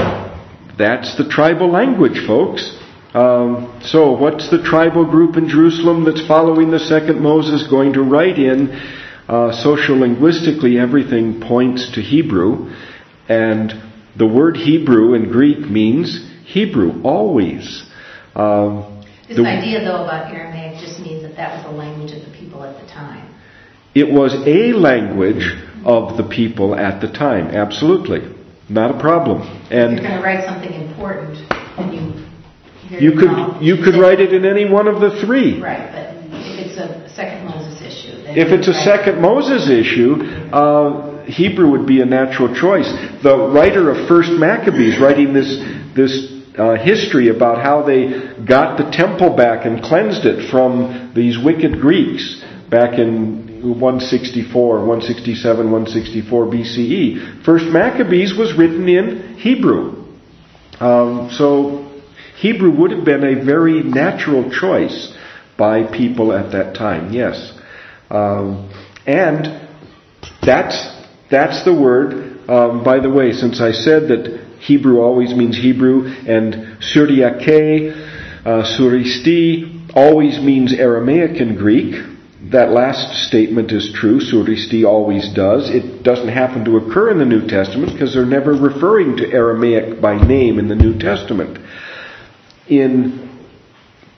that's the tribal language, folks. Um, so what's the tribal group in Jerusalem that's following the second Moses going to write in? Uh, sociolinguistically, everything points to Hebrew. And the word Hebrew in Greek means Hebrew, always. Um, this the, idea, though, about Aramaic just means that that was the language of the people at the time. It was a language of the people at the time, absolutely. Not a problem. And if you're going to write something important, and you you could you could write it in any one of the three. Right, but if it's a second Moses issue, then if it's a second Moses issue, uh, Hebrew would be a natural choice. The writer of First Maccabees, writing this this uh, history about how they got the temple back and cleansed it from these wicked Greeks back in one sixty-four, one sixty-seven, one sixty-four B C E. First Maccabees was written in Hebrew. Um, so Hebrew would have been a very natural choice by people at that time, yes. Um, and that's that's the word. Um, by the way, since I said that Hebrew always means Hebrew, and Syriaque, uh, Suristi always means Aramaic in Greek, that last statement is true. Suristi always does. It doesn't happen to occur in the New Testament because they're never referring to Aramaic by name in the New Testament. In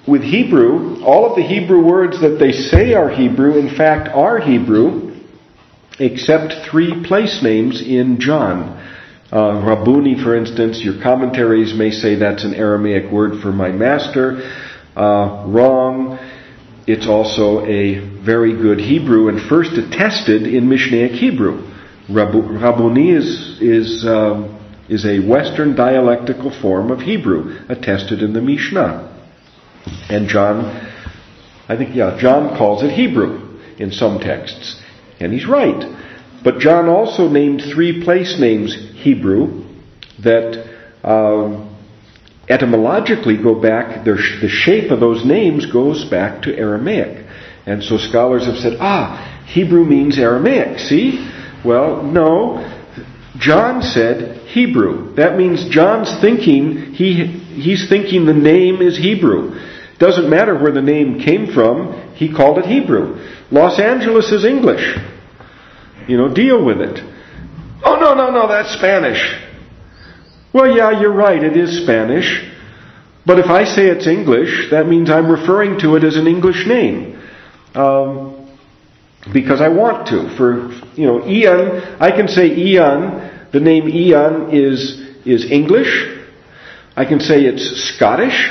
with Hebrew, all of the Hebrew words that they say are Hebrew, in fact, are Hebrew, except three place names in John. Uh, Rabboni, for instance, your commentaries may say that's an Aramaic word for my master. Uh, wrong. It's also a very good Hebrew and first attested in Mishnaic Hebrew. Rab- Rabboni is is um, is a Western dialectical form of Hebrew attested in the Mishnah. And John, I think, yeah, John calls it Hebrew in some texts. And he's right. But John also named three place names Hebrew that um, etymologically go back, their, the shape of those names goes back to Aramaic. And so scholars have said, ah, Hebrew means Aramaic, see? Well, no. John said Hebrew. That means John's thinking, he he's thinking the name is Hebrew. Doesn't matter where the name came from, he called it Hebrew. Los Angeles is English. You know, deal with it. Oh, no, no, no, that's Spanish. Well, yeah, you're right, it is Spanish. But if I say it's English, that means I'm referring to it as an English name. Um, because I want to. For, you know, Ian, I can say Ian, the name Ian is, is English. I can say it's Scottish.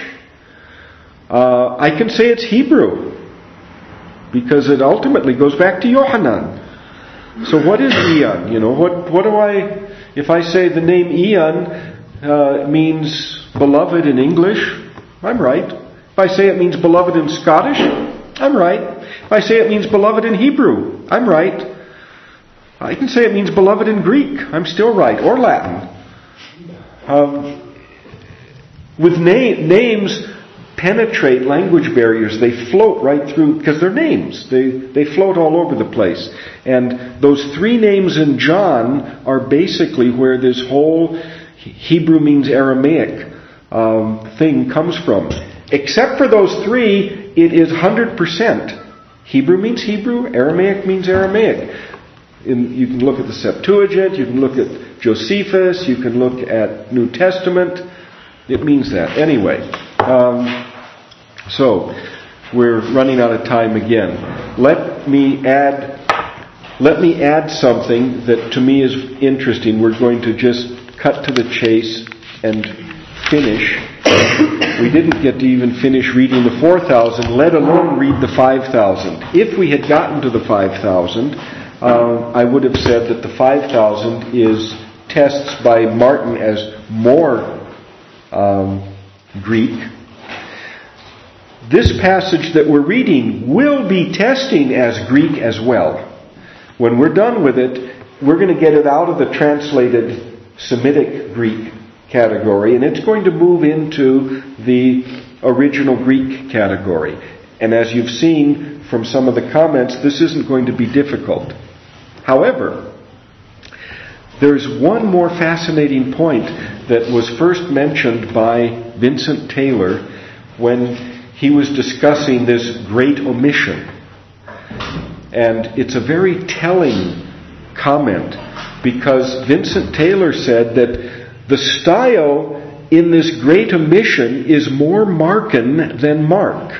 Uh, I can say it's Hebrew. Because it ultimately goes back to Yohanan. So what is Ian? You know, what what do I, if I say the name Ian uh, means beloved in English, I'm right. If I say it means beloved in Scottish, I'm right. If I say it means beloved in Hebrew, I'm right. I can say it means beloved in Greek, I'm still right, or Latin. Um, with na- names penetrate language barriers. They float right through, because they're names. They they float all over the place. And those three names in John are basically where this whole Hebrew means Aramaic um, thing comes from. Except for those three, it is one hundred percent. Hebrew means Hebrew, Aramaic means Aramaic. In, you can look at the Septuagint, you can look at Josephus, you can look at New Testament. It means that. Anyway, um, so we're running out of time again. Let me add, let me add something that to me is interesting. We're going to just cut to the chase and finish. We didn't get to even finish reading the four thousand, let alone read the five thousand. If we had gotten to the five thousand, uh, I would have said that the five thousand is tests by Martin as more um, Greek. This passage that we're reading will be testing as Greek as well. When we're done with it, we're going to get it out of the translated Semitic Greek category, and it's going to move into the original Greek category. And as you've seen from some of the comments, this isn't going to be difficult. However, there's one more fascinating point that was first mentioned by Vincent Taylor when he was discussing this great omission. And it's a very telling comment, because Vincent Taylor said that the style in this great omission is more Markan than Mark.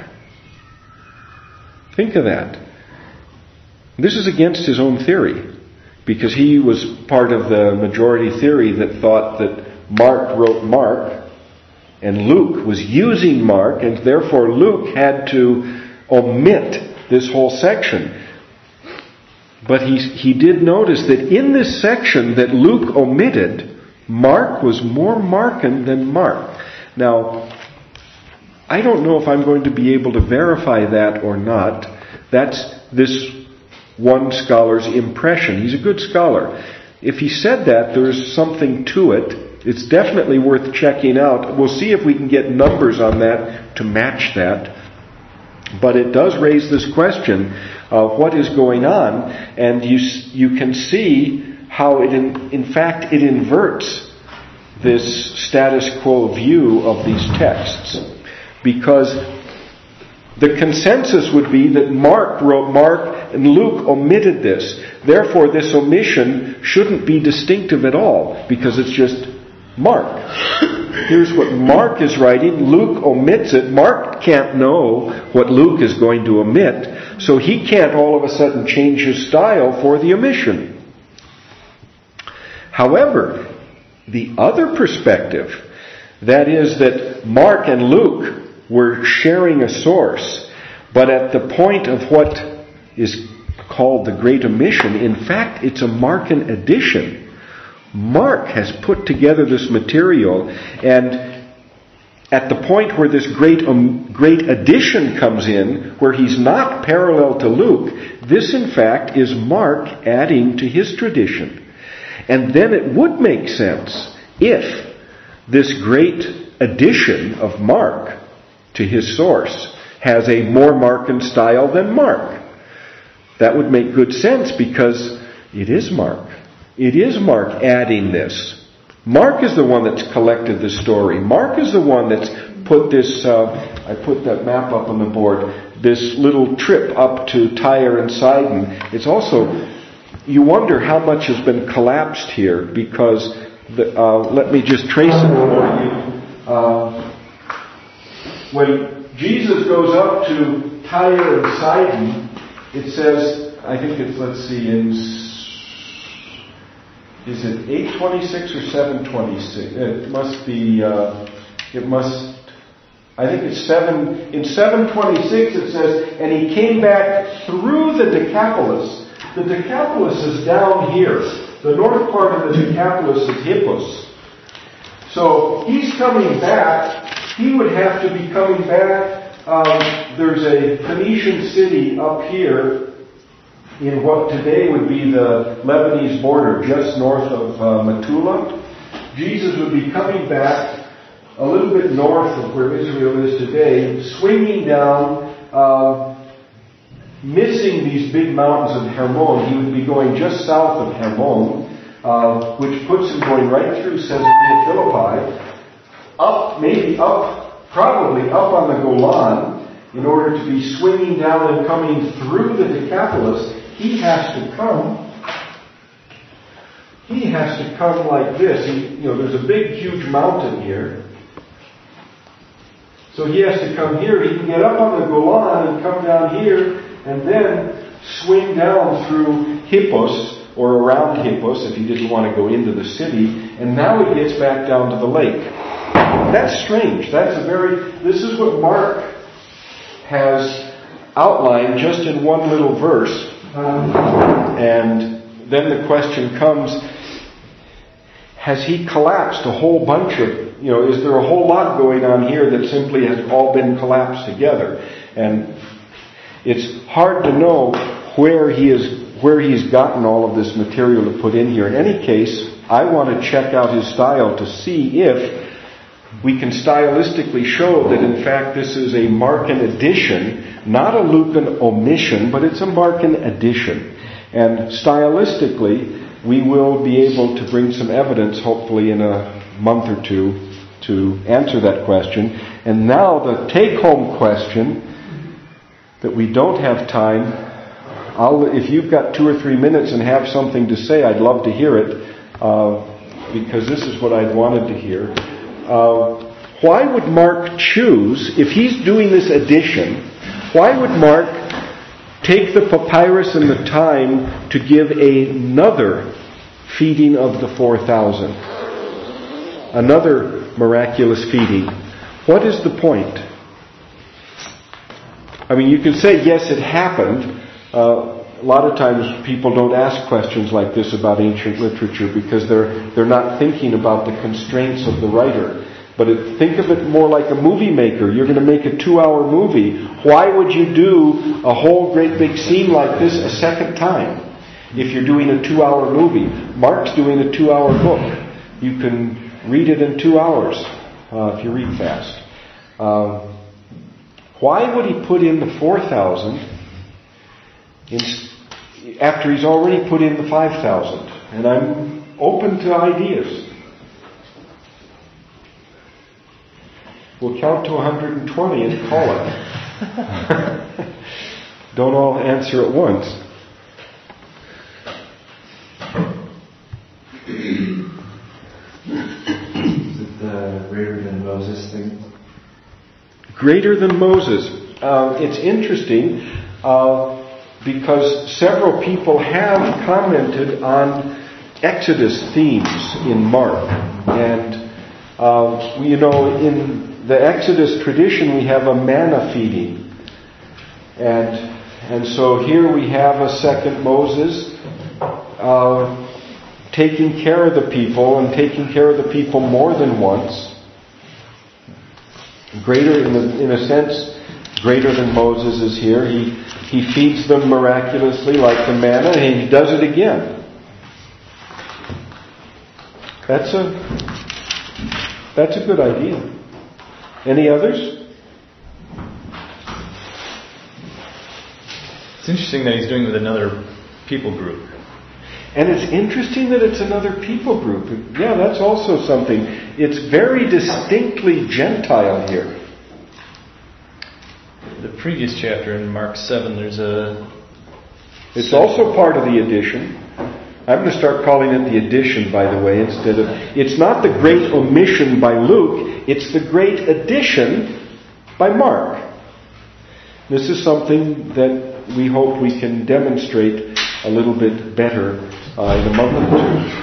Think of that. This is against his own theory, because he was part of the majority theory that thought that Mark wrote Mark and Luke was using Mark, and therefore Luke had to omit this whole section. But he, he did notice that in this section that Luke omitted, Mark was more Markan than Mark. Now, I don't know if I'm going to be able to verify that or not. That's this one scholar's impression. He's a good scholar. If he said that, there's something to it. It's definitely worth checking out. We'll see if we can get numbers on that to match that. But it does raise this question of what is going on, and you you can see how it in, in fact it inverts this status quo view of these texts, because the consensus would be that Mark wrote Mark and Luke omitted this. Therefore, this omission shouldn't be distinctive at all, because it's just Mark. Here's what Mark is writing. Luke omits it. Mark can't know what Luke is going to omit, so he can't all of a sudden change his style for the omission. However, the other perspective, that is that Mark and Luke were sharing a source, but at the point of what is called the great omission, in fact, it's a Markan addition. Mark has put together this material, and at the point where this great um, great addition comes in, where he's not parallel to Luke, this in fact is Mark adding to his tradition. And then it would make sense if this great addition of Mark to his source has a more Markan style than Mark. That would make good sense because it is Mark. It is Mark adding this. Mark is the one that's collected the story. Mark is the one that's put this, uh, I put that map up on the board, this little trip up to Tyre and Sidon. It's also, you wonder how much has been collapsed here because, the, uh, let me just trace it for you. Uh, when Jesus goes up to Tyre and Sidon, it says, I think it's, let's see, in is it eight twenty-six or seven twenty-six? It must be, uh, it must, I think it's seven, in seven twenty-six it says, and he came back through the Decapolis. The Decapolis is down here. The north part of the Decapolis is Hippos. So he's coming back. He would have to be coming back. Um, there's a Phoenician city up here in what today would be the Lebanese border, just north of uh, Metula. Jesus would be coming back a little bit north of where Israel is today, swinging down, uh, missing these big mountains of Hermon. He would be going just south of Hermon, uh, which puts him going right through Caesarea Philippi, up, maybe up, probably up on the Golan, in order to be swinging down and coming through the Decapolis. He has to come. He has to come like this. He, you know, there's a big, huge mountain here. So he has to come here. He can get up on the Golan and come down here and then swing down through Hippos or around Hippos if he didn't want to go into the city. And now he gets back down to the lake. That's strange. That's a very, this is what Mark has outlined just in one little verse. And then the question comes, has he collapsed a whole bunch of, you know, is there a whole lot going on here that simply has all been collapsed together? And it's hard to know where he is, where he's gotten all of this material to put in here. In any case, I want to check out his style to see if we can stylistically show that in fact this is a Markan addition, not a Lucan omission, but it's a Markan addition. And stylistically, we will be able to bring some evidence, hopefully in a month or two, to answer that question. And now the take-home question that we don't have time, I'll, if you've got two or three minutes and have something to say, I'd love to hear it, uh, because this is what I'd wanted to hear. Uh, why would Mark choose, if he's doing this addition, why would Mark take the papyrus and the time to give another feeding of the four thousand? Another miraculous feeding. What is the point? I mean, you can say, yes, it happened. Uh, a lot of times people don't ask questions like this about ancient literature because they're they're not thinking about the constraints of the writer. But it, think of it more like a movie maker. You're going to make a two-hour movie. Why would you do a whole great big scene like this a second time if you're doing a two-hour movie? Mark's doing a two-hour book. You can read it in two hours uh, if you read fast. Uh, why would he put in the four thousand in, after he's already put in the five thousand? And I'm open to ideas. We'll count to one hundred twenty and call it. Don't all answer at once. greater than Moses. Uh, it's interesting uh, because several people have commented on Exodus themes in Mark. And, uh, you know, in the Exodus tradition we have a manna feeding. And, and so here we have a second Moses uh, taking care of the people and taking care of the people more than once. Greater, in a, in a sense, greater than Moses is here. He, he feeds them miraculously like the manna, and he does it again. That's a, that's a good idea. Any others? It's interesting that he's doing it with another people group. And it's interesting that it's another people group. Yeah, that's also something. It's very distinctly Gentile here. The previous chapter in Mark seven, there's a... It's also part of the addition. I'm going to start calling it the addition, by the way, instead of... It's not the great omission by Luke, it's the great addition by Mark. This is something that we hope we can demonstrate a little bit better uh, in a month or two.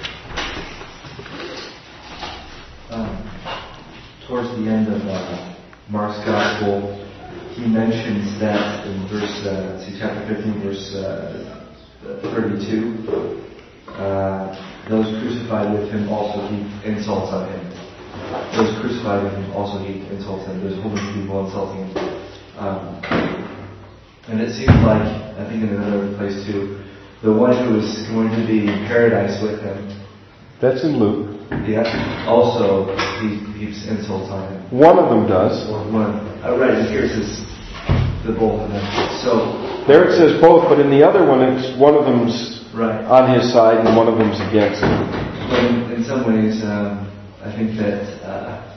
Um, towards the end of uh, Mark's Gospel, he mentions that in verse, uh, see chapter fifteen, verse uh, thirty-two, uh, those crucified with him also heaped insults on him. Those crucified with him also heaped insults on him. There's a whole bunch of people insulting him. Um, and it seems like, I think in another place too, the one who is going to be in paradise with him. That's in Luke. Yeah. Also, he heaps insults on him. One of them does. Or one. Uh, right, and here it says the both of them. So there it says both, but in the other one, it's one of them's right on his side and one of them's against him. But in, in some ways, um, I think that uh,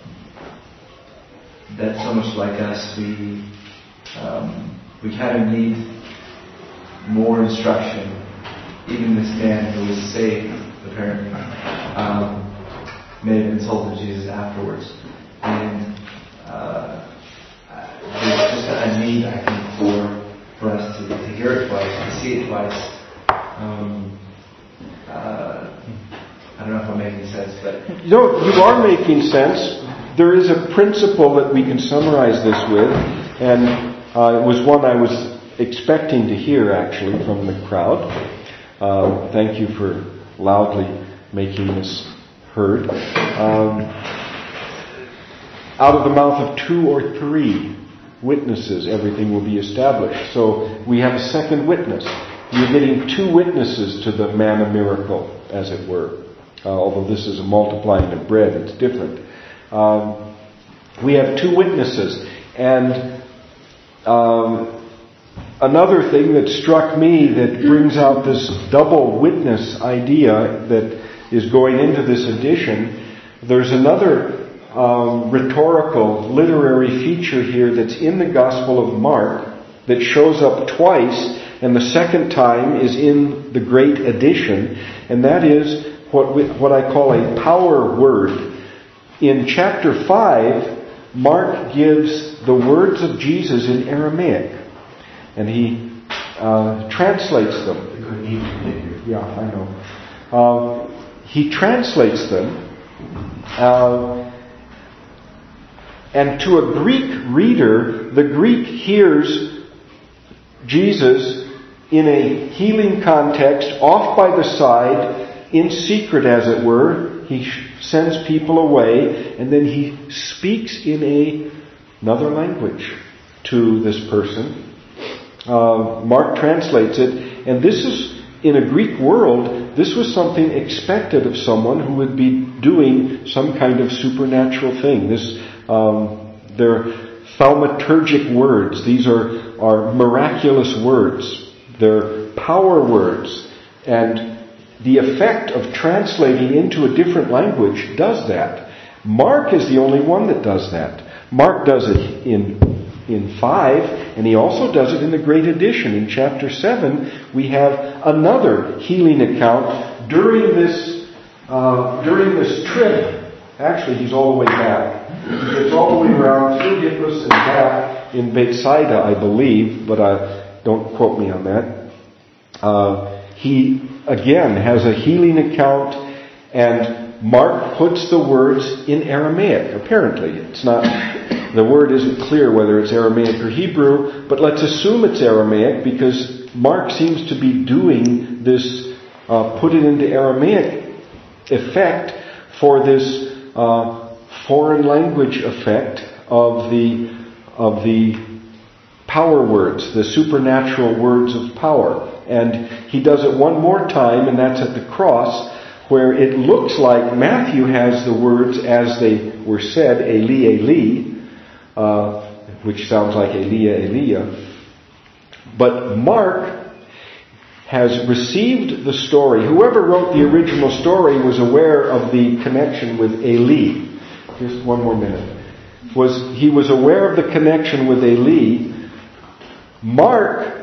that so much like us, we um, we kind of need more instruction. Even this man who was saved, apparently, um, may have insulted Jesus afterwards. And uh, there's just a need, I think, for, for us to, to hear it twice, to see it twice. Um, uh, I don't know if I'm making sense, but... You know, you are making sense. There is a principle that we can summarize this with, and uh, it was one I was expecting to hear, actually, from the crowd. Uh, thank you for loudly making this heard. Um, out of the mouth of two or three witnesses, everything will be established. So we have a second witness. You're getting two witnesses to the manna miracle, as it were. Uh, although this is a multiplying of bread, it's different. Um, we have two witnesses. And um, another thing that struck me that brings out this double witness idea that is going into this edition, there's another um, rhetorical, literary feature here that's in the Gospel of Mark that shows up twice, and the second time is in the great edition, and that is what we, what I call a power word. In chapter five, Mark gives the words of Jesus in Aramaic, and he uh, translates them. Yeah, I know. Uh, he translates them, uh, and to a Greek reader, the Greek hears Jesus in a healing context, off by the side, in secret, as it were. He sends people away, and then he speaks in a, another language to this person. Uh, Mark translates it, and this is, in a Greek world, this was something expected of someone who would be doing some kind of supernatural thing. This, um, they're thaumaturgic words. These are, are miraculous words. They're power words. And the effect of translating into a different language does that. Mark is the only one that does that. Mark does it in in five, and he also does it in the Great Edition. In chapter seven, we have another healing account during this uh, during this trip. Actually, he's all the way back. he gets all the way around through Hippus and back in Bethsaida, I believe, but I, don't quote me on that. Uh, he, again, has a healing account, and Mark puts the words in Aramaic, apparently. It's not, the word isn't clear whether it's Aramaic or Hebrew, but let's assume it's Aramaic because Mark seems to be doing this, uh, put it into Aramaic effect for this uh, foreign language effect of the of the power words, the supernatural words of power. And he does it one more time, and that's at the cross, where it looks like Matthew has the words as they were said, Eli, Eli, uh, which sounds like Elia, Elia. But Mark has received the story. Whoever wrote the original story was aware of the connection with Eli. Just one more minute. Was he was aware of the connection with Eli. Mark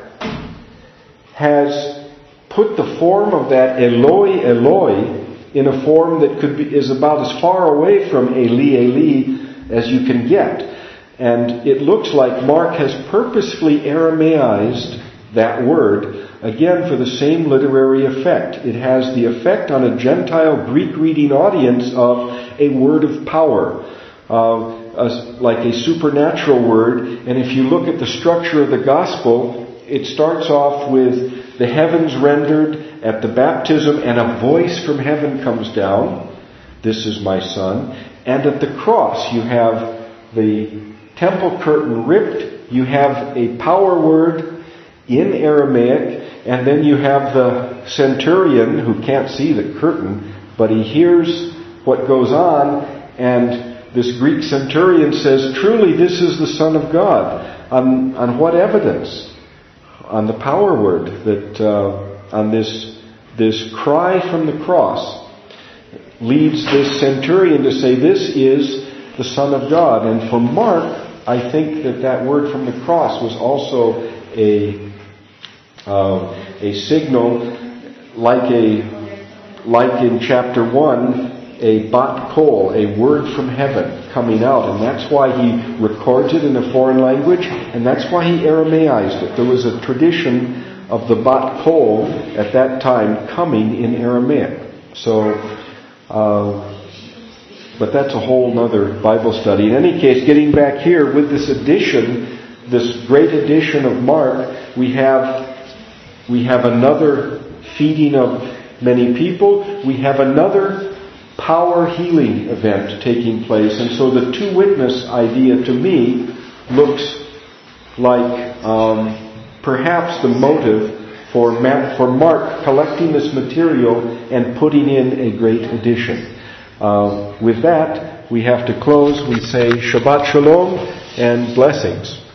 has put the form of that Eloi, Eloi in a form that could be, is about as far away from Eli, Eli as you can get. And it looks like Mark has purposefully Aramaized that word, again for the same literary effect. It has the effect on a Gentile Greek-reading audience of a word of power, uh, a, like a supernatural word. And if you look at the structure of the gospel, it starts off with the heavens rendered at the baptism, and a voice from heaven comes down. This is my son. And at the cross, you have the temple curtain ripped. You have a power word in Aramaic, and then you have the centurion who can't see the curtain, but he hears what goes on, and this Greek centurion says, truly this is the Son of God. On, on what evidence? On the power word, that uh, on this, this cry from the cross leads this centurion to say, this is the Son of God. And for Mark, I think that that word from the cross was also a uh, a signal, like a like in chapter one, a bat kol, a word from heaven coming out, and that's why he records it in a foreign language, and that's why he Aramaized it. There was a tradition of the bat kol at that time coming in Aramaic. So. Uh, But that's a whole other Bible study. In any case, getting back here with this addition, this great addition of Mark, we have we have another feeding of many people. We have another power healing event taking place. And so the two witness idea to me looks like um, perhaps the motive for Matt, for Mark collecting this material and putting in a great addition. Uh, with that, we have to close. We say Shabbat Shalom and blessings.